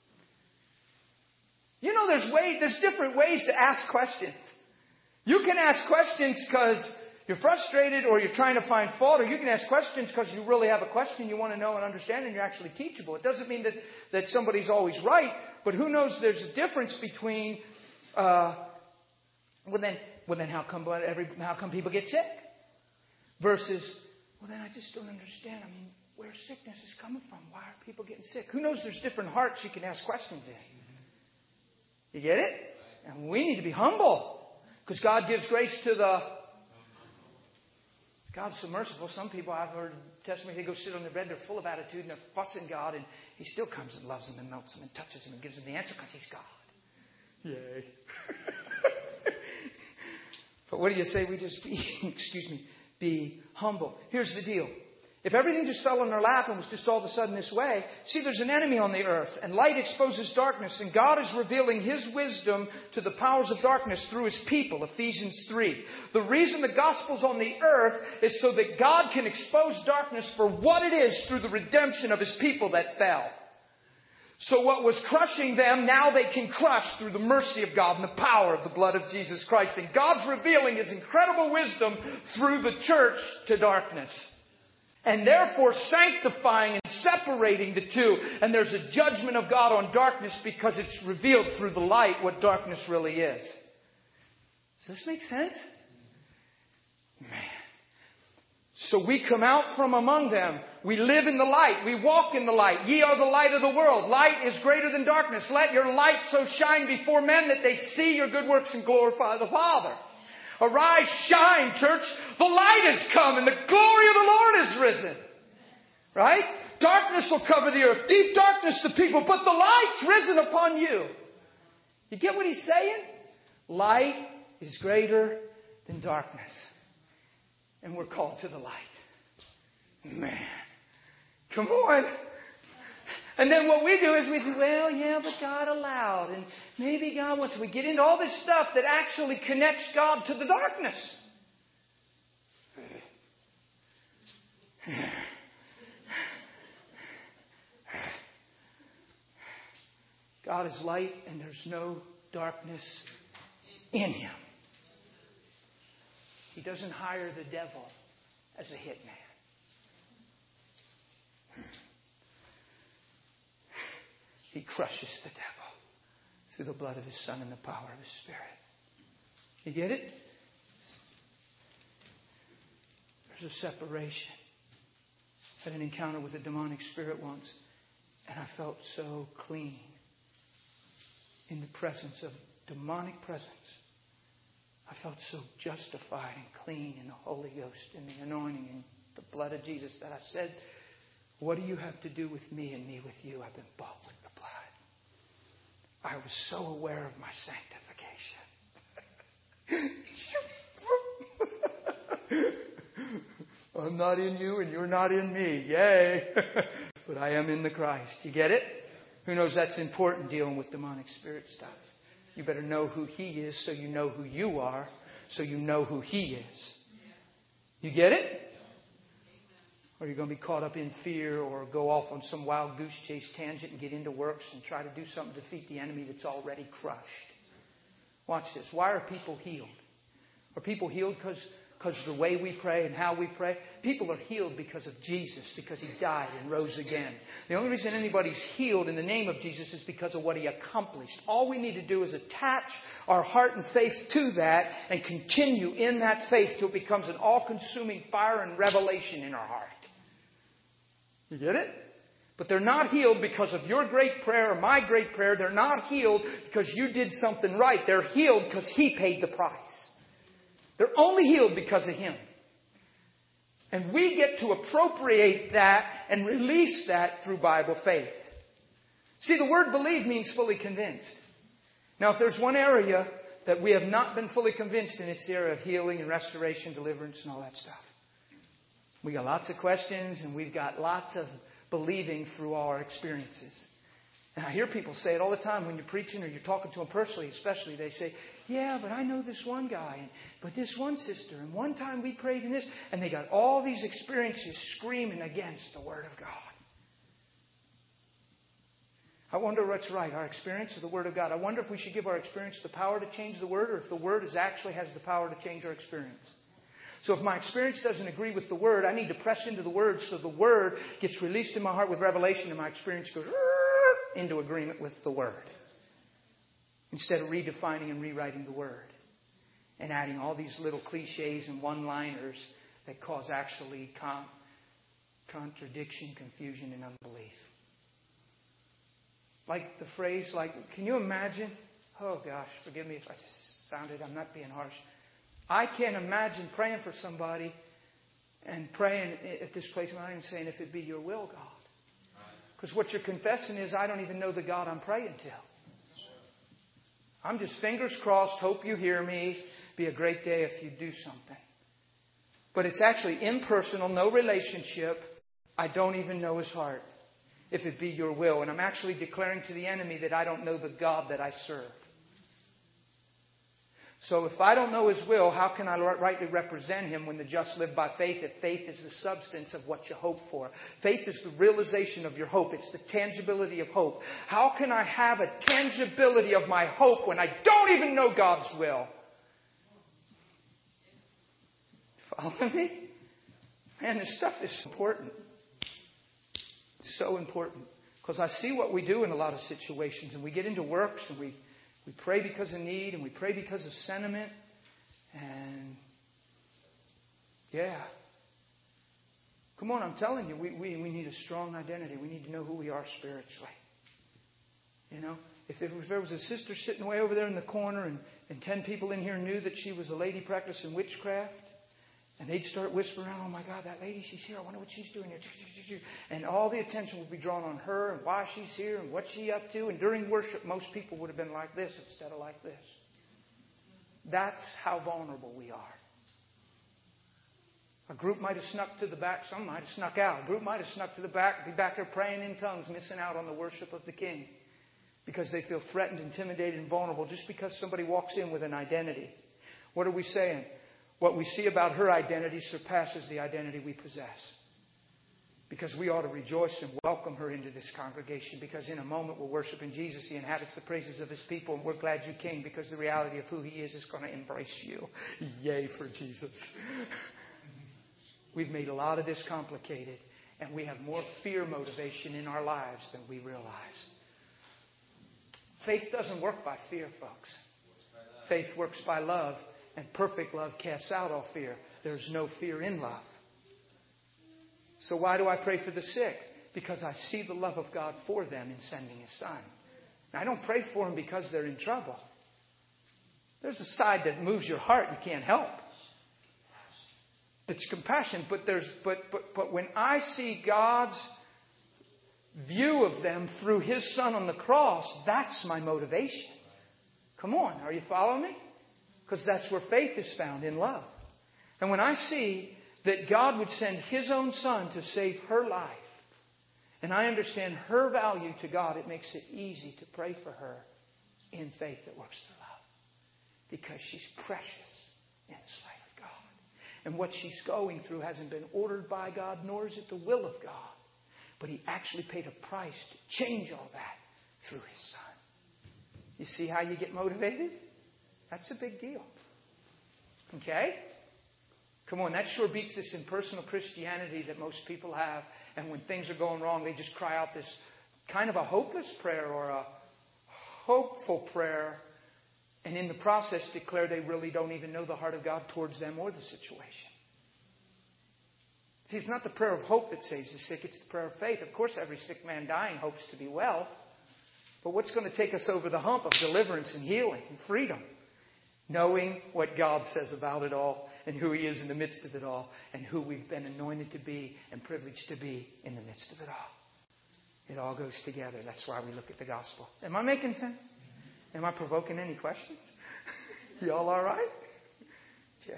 You know, there's way, there's different ways to ask questions. You can ask questions because you're frustrated or you're trying to find fault, or you can ask questions because you really have a question you want to know and understand and you're actually teachable. It doesn't mean that, that somebody's always right, but who knows there's a difference between, uh, well then, well then how come, every, how come people get sick? Versus, well then I just don't understand. I mean, where sickness is coming from? Why are people getting sick? Who knows there's different hearts you can ask questions in. You get it? And we need to be humble. Because God gives grace to the... God's so merciful. Some people, I've heard testimony, they go sit on their bed, they're full of attitude, and they're fussing God, and He still comes and loves them and melts them and touches them and gives them the answer because He's God. Yay. But what do you say we just be, excuse me, be humble? Here's the deal. If everything just fell on our lap and was just all of a sudden this way, see, there's an enemy on the earth, and light exposes darkness, and God is revealing His wisdom to the powers of darkness through His people, Ephesians three. The reason the gospel's on the earth is so that God can expose darkness for what it is through the redemption of His people that fell. So what was crushing them, now they can crush through the mercy of God and the power of the blood of Jesus Christ. And God's revealing His incredible wisdom through the church to darkness. And therefore sanctifying and separating the two. And there's a judgment of God on darkness because it's revealed through the light what darkness really is. Does this make sense? Man. So we come out from among them. We live in the light. We walk in the light. Ye are the light of the world. Light is greater than darkness. Let your light so shine before men that they see your good works and glorify the Father. Arise, shine, church. The light has come and the glory of the Lord is risen. Right? Darkness will cover the earth. Deep darkness the people. But the light's risen upon you. You get what he's saying? Light is greater than darkness. And we're called to the light. Man. Come on. And then what we do is we say, well, yeah, but God allowed. And maybe God wants. We get into all this stuff that actually connects God to the darkness. God is light and there's no darkness in Him. He doesn't hire the devil as a hitman. He crushes the devil through the blood of His Son and the power of His Spirit. You get it? There's a separation. I had an encounter with a demonic spirit once, and I felt so clean in the presence of demonic presence. I felt so justified and clean in the Holy Ghost and the anointing and the blood of Jesus that I said, what do you have to do with me and me with you? I've been bought with the blood. I was so aware of my sanctification. I'm not in you and you're not in me. Yay. But I am in the Christ. You get it? Who knows that's important dealing with demonic spirit stuff. You better know who He is so you know who you are, so you know who He is. You get it? Or you're going to be caught up in fear or go off on some wild goose chase tangent and get into works and try to do something to defeat the enemy that's already crushed. Watch this. Why are people healed? Are people healed because because of the way we pray and how we pray? People are healed because of Jesus, because He died and rose again. The only reason anybody's healed in the name of Jesus is because of what He accomplished. All we need to do is attach our heart and faith to that and continue in that faith till it becomes an all-consuming fire and revelation in our heart. You get it? But they're not healed because of your great prayer or my great prayer. They're not healed because you did something right. They're healed because He paid the price. They're only healed because of Him. And we get to appropriate that and release that through Bible faith. See, the word believe means fully convinced. Now, if there's one area that we have not been fully convinced in, it's the area of healing and restoration, deliverance, and all that stuff. We got lots of questions and we've got lots of believing through our experiences. And I hear people say it all the time when you're preaching or you're talking to them personally, especially. They say, yeah, but I know this one guy, and but this one sister, and one time we prayed in this, and they got all these experiences screaming against the Word of God. I wonder what's right, our experience or the Word of God. I wonder if we should give our experience the power to change the Word, or if the Word is actually has the power to change our experience. So if my experience doesn't agree with the Word, I need to press into the Word so the Word gets released in my heart with revelation, and my experience goes into agreement with the Word. Instead of redefining and rewriting the Word and adding all these little cliches and one-liners that cause actually con- contradiction, confusion, and unbelief. Like the phrase, like, can you imagine? Oh gosh, forgive me if I sounded, I'm not being harsh. I can't imagine praying for somebody and praying at this place of mine and saying, if it be your will, God. Because what you're confessing is, I don't even know the God I'm praying to. I'm just fingers crossed, hope you hear me. Be a great day if you do something. But it's actually impersonal, no relationship. I don't even know His heart. If it be your will. And I'm actually declaring to the enemy that I don't know the God that I serve. So if I don't know His will, how can I rightly represent Him when the just live by faith? If faith is the substance of what you hope for. Faith is the realization of your hope. It's the tangibility of hope. How can I have a tangibility of my hope when I don't even know God's will? Follow me? Man, this stuff is important. It's so important. Because I see what we do in a lot of situations. And we get into works and we, we pray because of need and we pray because of sentiment. And yeah. Come on, I'm telling you, we, we, we need a strong identity. We need to know who we are spiritually. You know, if there was, if there was a sister sitting way over there in the corner and, and ten people in here knew that she was a lady practicing witchcraft, and they'd start whispering around, oh my God, that lady, she's here. I wonder what she's doing here. And all the attention would be drawn on her and why she's here and what she's up to. And during worship, most people would have been like this instead of like this. That's how vulnerable we are. A group might have snuck to the back. Some might have snuck out. A group might have snuck to the back, be back there praying in tongues, missing out on the worship of the King. Because they feel threatened, intimidated, and vulnerable just because somebody walks in with an identity. What are we saying? What we see about her identity surpasses the identity we possess. Because we ought to rejoice and welcome her into this congregation. Because in a moment we're worshiping Jesus. He inhabits the praises of His people. And we're glad you came because the reality of who He is is going to embrace you. Yay for Jesus. We've made a lot of this complicated. And we have more fear motivation in our lives than we realize. Faith doesn't work by fear, folks. Faith works by love. And perfect love casts out all fear. There's no fear in love. So why do I pray for the sick? Because I see the love of God for them in sending His Son. Now, I don't pray for them because they're in trouble. There's a side that moves your heart you can't help. It's compassion. But there's but but but when I see God's view of them through His Son on the cross, that's my motivation. Come on, are you following me? Because that's where faith is found, in love. And when I see that God would send His own Son to save her life, and I understand her value to God, it makes it easy to pray for her in faith that works through love. Because she's precious in the sight of God. And what she's going through hasn't been ordered by God, nor is it the will of God. But He actually paid a price to change all that through His Son. You see how you get motivated? That's a big deal. Okay? Come on, that sure beats this impersonal Christianity that most people have. And when things are going wrong, they just cry out this kind of a hopeless prayer or a hopeful prayer. And in the process declare they really don't even know the heart of God towards them or the situation. See, it's not the prayer of hope that saves the sick. It's the prayer of faith. Of course, every sick man dying hopes to be well. But what's going to take us over the hump of deliverance and healing and freedom? Knowing what God says about it all and who He is in the midst of it all and who we've been anointed to be and privileged to be in the midst of it all. It all goes together. That's why we look at the gospel. Am I making sense? Am I provoking any questions? You all all right? Okay.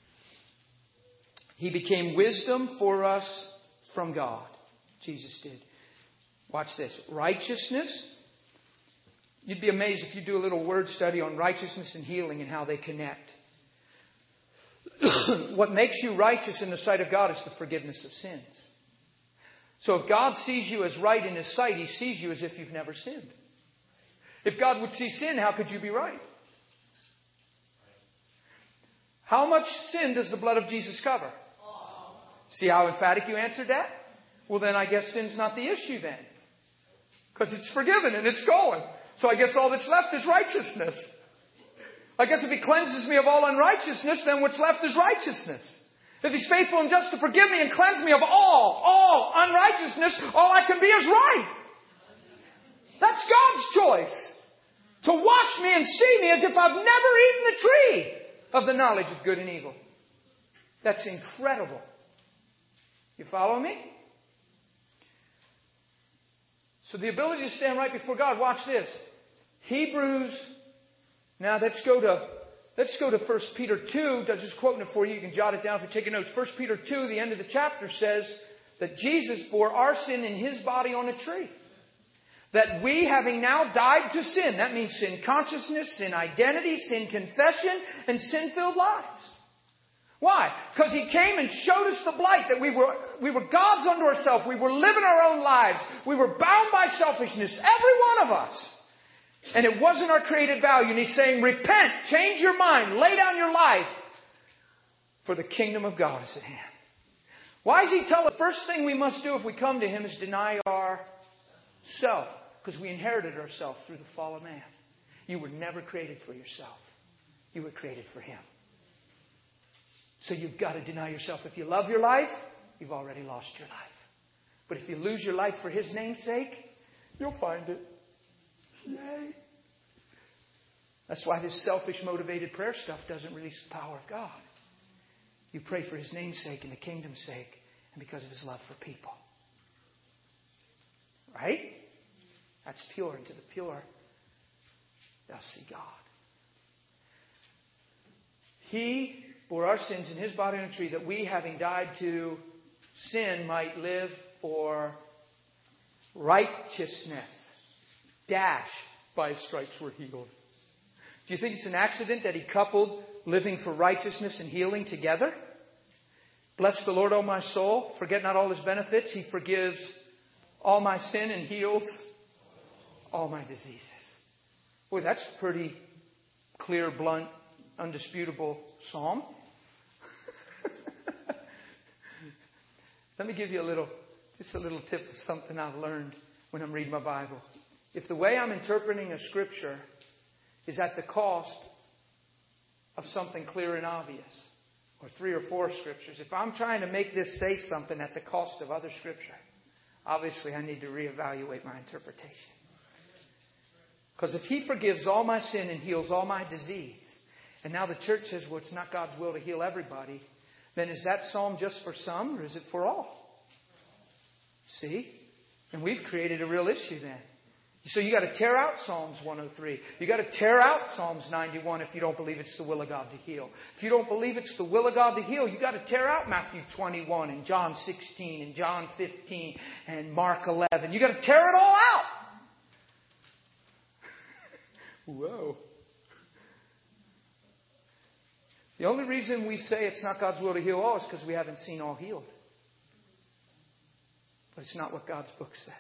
He became wisdom for us from God. Jesus did. Watch this. Righteousness. You'd be amazed if you do a little word study on righteousness and healing and how they connect. What makes you righteous in the sight of God is the forgiveness of sins. So if God sees you as right in His sight, He sees you as if you've never sinned. If God would see sin, how could you be right? How much sin does the blood of Jesus cover? See how emphatic you answered that? Well, then I guess sin's not the issue then. Because it's forgiven and it's going. So I guess all that's left is righteousness. I guess if He cleanses me of all unrighteousness, then what's left is righteousness. If He's faithful and just to forgive me and cleanse me of all, all unrighteousness, all I can be is right. That's God's choice. To wash me and see me as if I've never eaten the tree of the knowledge of good and evil. That's incredible. You follow me? So the ability to stand right before God, watch this. Hebrews, now let's go to let's go to First Peter two. I'm just quoting it for you. You can jot it down if you're taking notes. First Peter two, the end of the chapter says that Jesus bore our sin in His body on a tree. That we, having now died to sin, that means sin consciousness, sin identity, sin confession, and sin-filled lives. Why? Because He came and showed us the blight that we were, we were gods unto ourselves. We were living our own lives. We were bound by selfishness. Every one of us. And it wasn't our created value. And He's saying, repent, change your mind, lay down your life, for the kingdom of God is at hand. Why does He tell us the first thing we must do if we come to Him is deny ourself? Because we inherited ourselves through the fall of man. You were never created for yourself. You were created for Him. So you've got to deny yourself. If you love your life, you've already lost your life. But if you lose your life for His name's sake, you'll find it. Yay. That's why this selfish motivated prayer stuff doesn't release the power of God. You pray for His name's sake and the kingdom's sake and because of His love for people. Right? That's pure. And to the pure, they'll see God. He bore our sins in His body on a tree that we, having died to sin, might live for righteousness. Dash, by His stripes we're healed. Do you think it's an accident that He coupled living for righteousness and healing together? Bless the Lord, O my soul. Forget not all His benefits. He forgives all my sin and heals all my diseases. Boy, that's a pretty clear, blunt, undisputable psalm. Let me give you a little, just a little tip of something I've learned when I'm reading my Bible. If the way I'm interpreting a scripture is at the cost of something clear and obvious, or three or four scriptures, if I'm trying to make this say something at the cost of other scripture, obviously I need to reevaluate my interpretation. Because if He forgives all my sin and heals all my disease, and now the church says, well, it's not God's will to heal everybody, then is that psalm just for some or is it for all? See? And we've created a real issue then. So you got to tear out Psalms one oh three. You got to tear out Psalms ninety-one if you don't believe it's the will of God to heal. If you don't believe it's the will of God to heal, you got to tear out Matthew twenty-one and John sixteen and John fifteen and Mark eleven. You got to tear it all out. Whoa. The only reason we say it's not God's will to heal all is because we haven't seen all healed. But it's not what God's book says.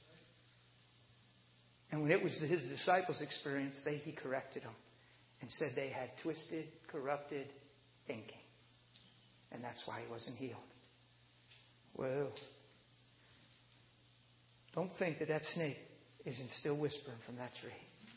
And when it was His disciples' experience, they, He corrected them and said they had twisted, corrupted thinking. And that's why He wasn't healed. Well, don't think that that snake isn't still whispering from that tree.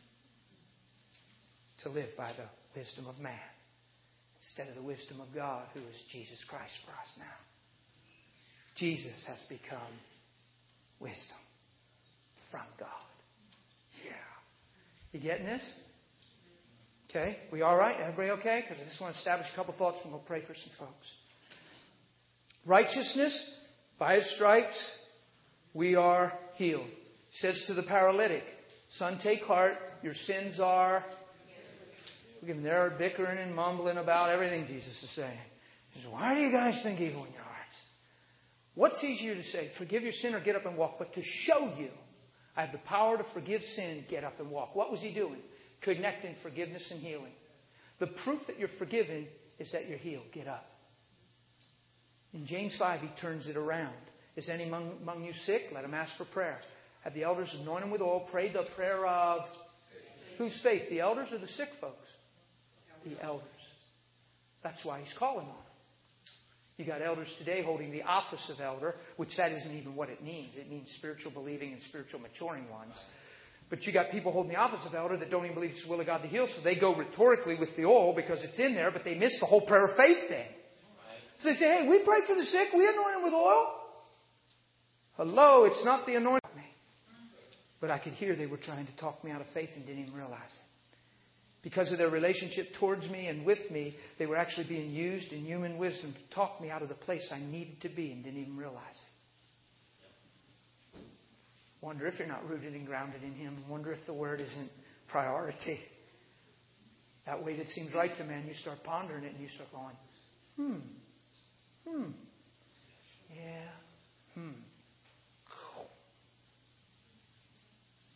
To live by the wisdom of man instead of the wisdom of God, who is Jesus Christ for us now. Jesus has become wisdom from God. Yeah. You getting this? Okay. We all right? Everybody okay? Because I just want to establish a couple thoughts and we'll pray for some folks. Righteousness, by His stripes, we are healed. He says to the paralytic, son, take heart, your sins are... Look at them, they're bickering and mumbling about everything Jesus is saying. He says, why do you guys think evil in your hearts? What's easier to say? Forgive your sin or get up and walk. But to show you I have the power to forgive sin, get up and walk. What was He doing? Connecting forgiveness and healing. The proof that you're forgiven is that you're healed. Get up. In James five, He turns it around. Is any among, among you sick? Let him ask for prayer. Have the elders anoint him with oil. Pray the prayer of whose faith? The elders or the sick folks? The elders. That's why He's calling on them. You got elders today holding the office of elder, which that isn't even what it means. It means spiritual believing and spiritual maturing ones. But you got people holding the office of elder that don't even believe it's the will of God to heal, so they go rhetorically with the oil because it's in there, but they miss the whole prayer of faith thing. So they say, hey, we pray for the sick, we anoint them with oil. Hello, it's not the anointing. But I could hear they were trying to talk me out of faith and didn't even realize it. Because of their relationship towards me and with me, they were actually being used in human wisdom to talk me out of the place I needed to be and didn't even realize it. Wonder if you're not rooted and grounded in Him. Wonder if the Word isn't priority. That way that seems right to man, you start pondering it and you start going, hmm, hmm, yeah, hmm.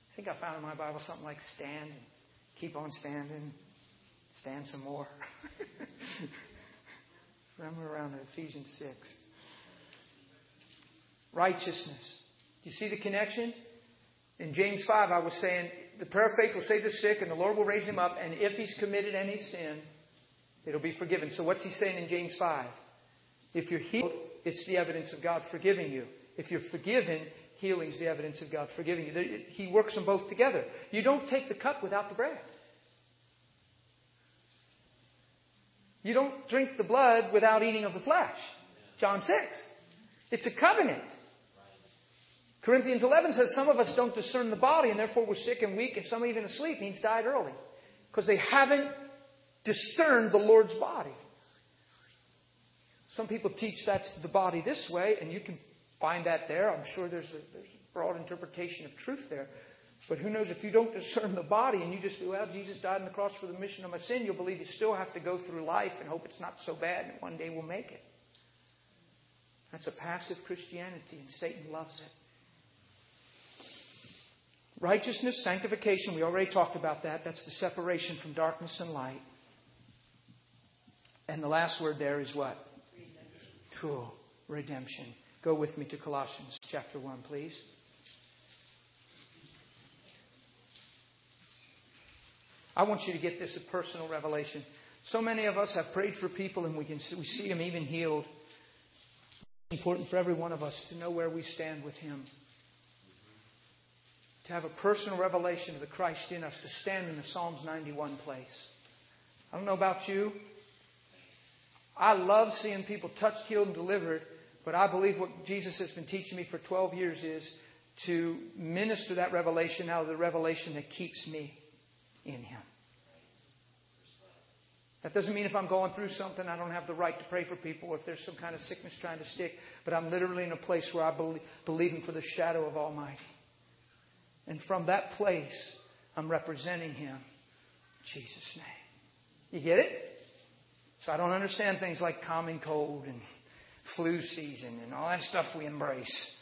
I think I found in my Bible something like stand and keep on standing. Stand some more. Remember around Ephesians six. Righteousness. Do you see the connection? In James five, I was saying, the prayer of faith will save the sick and the Lord will raise him up. And if he's committed any sin, it'll be forgiven. So what's he saying in James five? If you're healed, it's the evidence of God forgiving you. If you're forgiven, healing is the evidence of God forgiving you. He works them both together. You don't take the cup without the bread. You don't drink the blood without eating of the flesh. John six. It's a covenant. Corinthians eleven says some of us don't discern the body and therefore we're sick and weak and some even asleep means died early. Because they haven't discerned the Lord's body. Some people teach that's the body this way and you can find that there. I'm sure there's a, there's a broad interpretation of truth there. But who knows, if you don't discern the body and you just, well, Jesus died on the cross for the remission of my sin, you'll believe you still have to go through life and hope it's not so bad and one day we'll make it. That's a passive Christianity and Satan loves it. Righteousness, sanctification, we already talked about that. That's the separation from darkness and light. And the last word there is what? Redemption. Cool. Redemption. Go with me to Colossians chapter one, please. I want you to get this a personal revelation. So many of us have prayed for people and we can see, we see them even healed. It's important for every one of us to know where we stand with Him. To have a personal revelation of the Christ in us. To stand in the Psalms ninety-one place. I don't know about you. I love seeing people touched, healed, and delivered. But I believe what Jesus has been teaching me for twelve years is to minister that revelation out of the revelation that keeps me in Him. That doesn't mean if I'm going through something, I don't have the right to pray for people, or if there's some kind of sickness trying to stick. But I'm literally in a place where I believe, believing for the shadow of Almighty. And from that place, I'm representing Him in Jesus' name. You get it? So I don't understand things like common cold and flu season and all that stuff we embrace.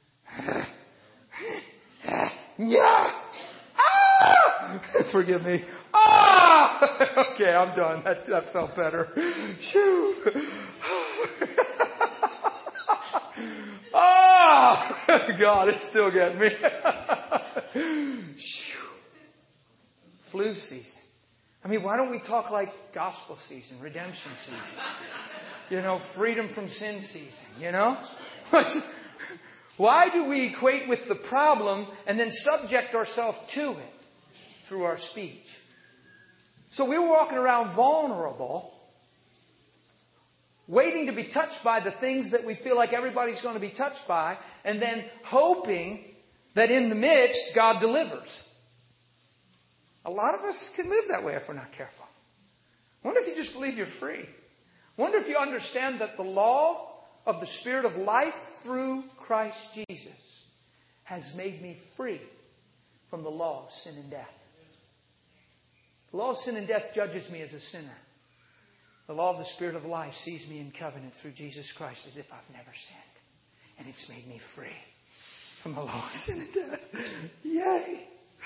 Yeah! Forgive me. Ah! Okay, I'm done. That, that felt better. Shoo! Ah! God, it's still getting me. Shoo! Flu season. I mean, why don't we talk like gospel season, redemption season? You know, freedom from sin season, you know? Why do we equate with the problem and then subject ourselves to it? Through our speech. So we were walking around vulnerable, waiting to be touched by the things that we feel like everybody's going to be touched by, and then hoping that in the midst, God delivers. A lot of us can live that way if we're not careful. I wonder if you just believe you're free. I wonder if you understand that the law of the Spirit of life through Christ Jesus has made me free from the law of sin and death. The law of sin and death judges me as a sinner. The law of the Spirit of life sees me in covenant through Jesus Christ as if I've never sinned. And it's made me free from the law of sin and death. Yay!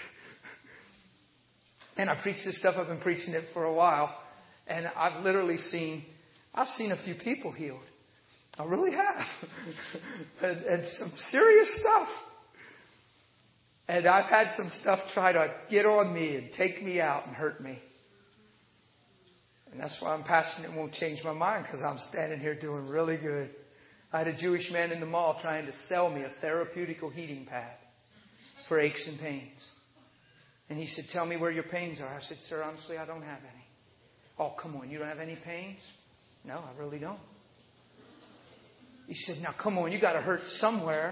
And I preach this stuff. I've been preaching it for a while. And I've literally seen, I've seen a few people healed. I really have. and, and some serious stuff. And I've had some stuff try to get on me and take me out and hurt me. And that's why I'm passionate and won't change my mind, because I'm standing here doing really good. I had a Jewish man in the mall trying to sell me a therapeutical heating pad for aches and pains. And he said, tell me where your pains are. I said, sir, honestly, I don't have any. Oh, come on, you don't have any pains? No, I really don't. He said, now come on, you got to hurt somewhere.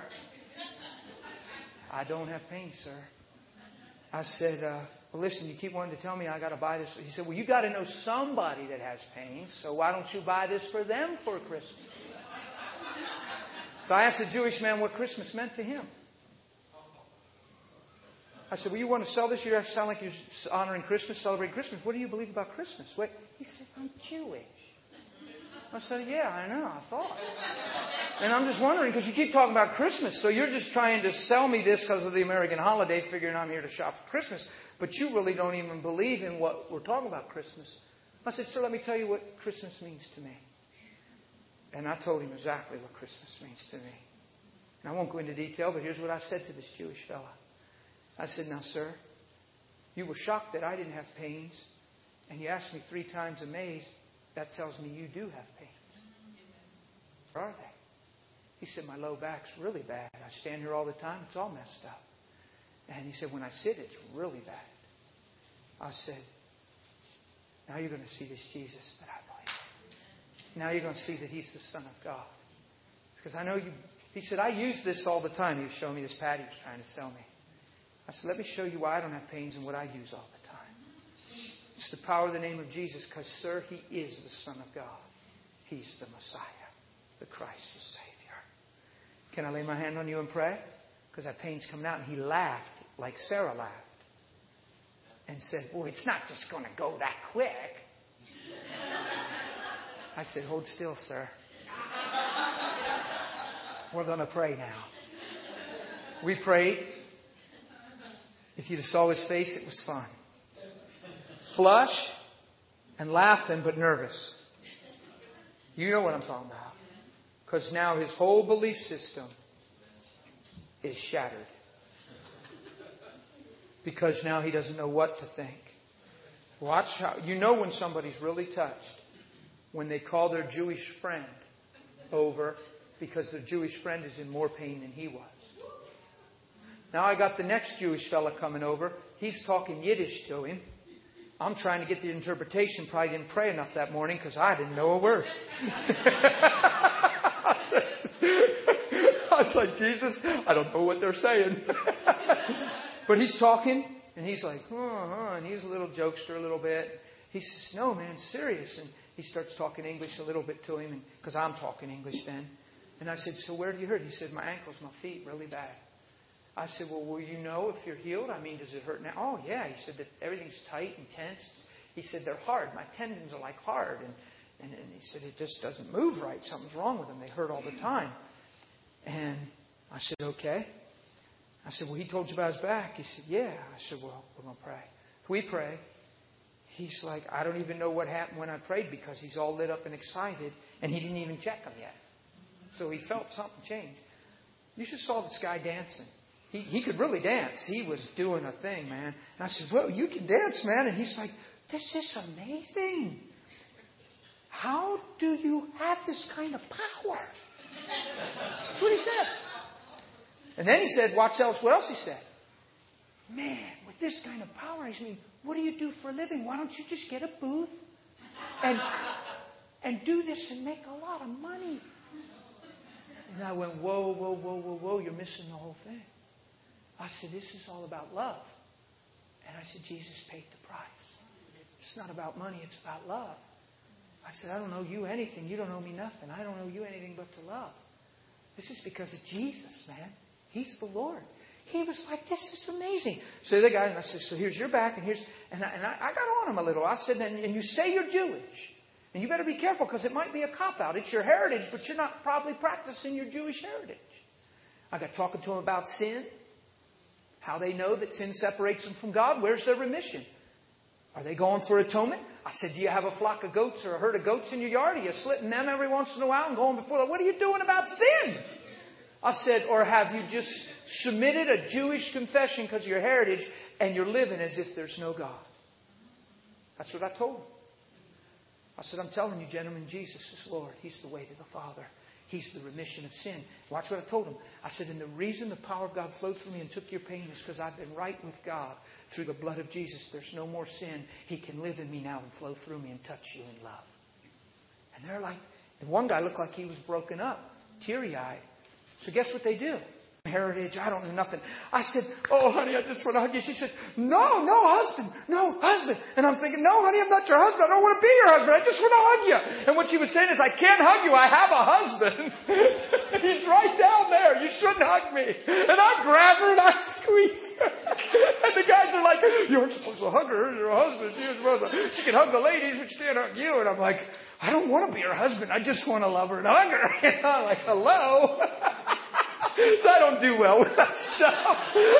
I don't have pain, sir. I said, uh, well, listen, you keep wanting to tell me I got to buy this. He said, well, you got to know somebody that has pain, so why don't you buy this for them for Christmas? So I asked the Jewish man what Christmas meant to him. I said, well, you want to sell this? You have to sound like you're honoring Christmas, celebrating Christmas. What do you believe about Christmas? What? He said, I'm Jewish. I said, yeah, I know, I thought. And I'm just wondering, because you keep talking about Christmas, so you're just trying to sell me this because of the American holiday, figuring I'm here to shop for Christmas. But you really don't even believe in what we're talking about Christmas. I said, sir, let me tell you what Christmas means to me. And I told him exactly what Christmas means to me. And I won't go into detail, but here's what I said to this Jewish fella. I said, now, sir, you were shocked that I didn't have pains, and you asked me three times amazed. That tells me you do have pains. Where are they? He said, my low back's really bad. I stand here all the time. It's all messed up. And he said, when I sit, it's really bad. I said, now you're going to see this Jesus that I believe. Now you're going to see that He's the Son of God. Because I know you... He said, I use this all the time. He was showing me this pad he was trying to sell me. I said, let me show you why I don't have pains and what I use all the time. It's the power of the name of Jesus, because, sir, He is the Son of God. He's the Messiah, the Christ, the Savior. Can I lay my hand on you and pray? Because that pain's coming out. And he laughed like Sarah laughed and said, boy, it's not just going to go that quick. I said, hold still, sir. We're going to pray now. We prayed. If you'd have saw his face, it was fun. Flush and laughing, but nervous. You know what I'm talking about. Because now his whole belief system is shattered. Because now he doesn't know what to think. Watch how... You know when somebody's really touched. When they call their Jewish friend over because their Jewish friend is in more pain than he was. Now I got the next Jewish fella coming over. He's talking Yiddish to him. I'm trying to get the interpretation. Probably didn't pray enough that morning because I didn't know a word. I was like, Jesus, I don't know what they're saying. But he's talking, and he's like, huh, huh, and he's a little jokester a little bit. He says, no, man, serious. And he starts talking English a little bit to him, because I'm talking English then. And I said, so where do you hurt? He said, my ankles, my feet, really bad. I said, well, will you know if you're healed? I mean, does it hurt now? Oh, yeah. He said that everything's tight and tense. He said, they're hard. My tendons are like hard. And, and, and he said, it just doesn't move right. Something's wrong with them. They hurt all the time. And I said, okay. I said, well, he told you about his back. He said, yeah. I said, well, we're going to pray. We pray. He's like, I don't even know what happened when I prayed because he's all lit up and excited. And he didn't even check him yet. So he felt something change. You should saw this guy dancing. He, he could really dance. He was doing a thing, man. And I said, well, you can dance, man. And he's like, this is amazing. How do you have this kind of power? That's what he said. And then he said, watch else. What else he said? Man, with this kind of power, I mean, what do you do for a living? Why don't you just get a booth and, and do this and make a lot of money? And I went, whoa, whoa, whoa, whoa, whoa, you're missing the whole thing. I said, this is all about love. And I said, Jesus paid the price. It's not about money, it's about love. I said, I don't owe you anything. You don't owe me nothing. I don't owe you anything but to love. This is because of Jesus, man. He's the Lord. He was like, this is amazing. So the guy, and I said, so here's your back, and here's, and I, and I, I got on him a little. I said, and, and you say you're Jewish. And you better be careful because it might be a cop-out. It's your heritage, but you're not probably practicing your Jewish heritage. I got talking to him about sin. How they know that sin separates them from God. Where's their remission? Are they going for atonement? I said, do you have a flock of goats or a herd of goats in your yard? Are you slitting them every once in a while and going before them? What are you doing about sin? I said, or have you just submitted a Jewish confession because of your heritage and you're living as if there's no God? That's what I told him. I said, I'm telling you, gentlemen, Jesus is Lord. He's the way to the Father. He's the remission of sin. Watch what I told him. I said, and the reason the power of God flowed through me and took your pain is because I've been right with God through the blood of Jesus. There's no more sin. He can live in me now and flow through me and touch you in love. And they're like, and one guy looked like he was broken up, teary-eyed. So guess what they do? Heritage, I don't know nothing. I said, oh, honey, I just want to hug you. She said, no, no, husband, no, husband. And I'm thinking, no, honey, I'm not your husband. I don't want to be your husband. I just want to hug you. And what she was saying is, I can't hug you. I have a husband. He's right down there. You shouldn't hug me. And I grab her and I squeeze her. And the guys are like, you weren't supposed to hug her. You're a husband. She, was supposed to, she can hug the ladies, but she can't hug you. And I'm like, I don't want to be her husband. I just want to love her and hug her. You know, I'm like, hello? So I don't do well with that stuff.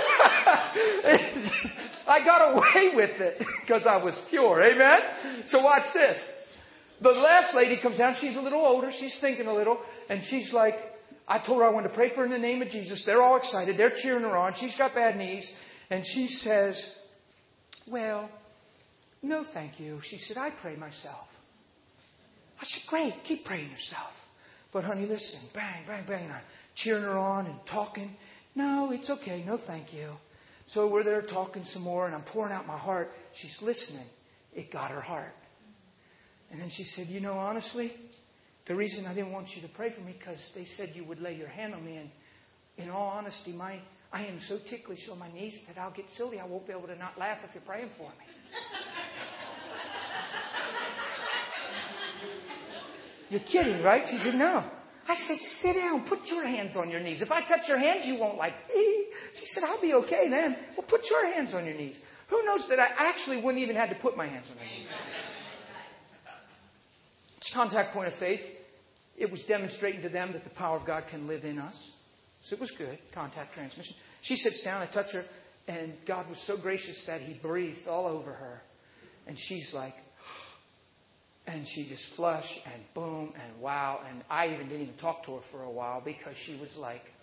I got away with it because I was pure. Amen? So watch this. The last lady comes down. She's a little older. She's thinking a little. And she's like, I told her I wanted to pray for her in the name of Jesus. They're all excited. They're cheering her on. She's got bad knees. And she says, well, no thank you. She said, I pray myself. I said, great. Keep praying yourself. But honey, listen. Bang, bang, bang. I'm cheering her on and talking. No, it's okay. No thank you. So we're there talking some more. And I'm pouring out my heart. She's listening. It got her heart. And then she said, you know, honestly, the reason I didn't want you to pray for me because they said you would lay your hand on me. And in all honesty, my I am so ticklish on my knees that I'll get silly. I won't be able to not laugh if you're praying for me. You're kidding, right? She said, no. I said, sit down. Put your hands on your knees. If I touch your hands, you won't like me. She said, I'll be okay then. Well, put your hands on your knees. Who knows that I actually wouldn't even have to put my hands on my knees. It's contact point of faith. It was demonstrating to them that the power of God can live in us. So it was good. Contact transmission. She sits down. I touch her. And God was so gracious that He breathed all over her. And she's like, and she just flushed and boom and wow. And I even didn't even talk to her for a while because she was like,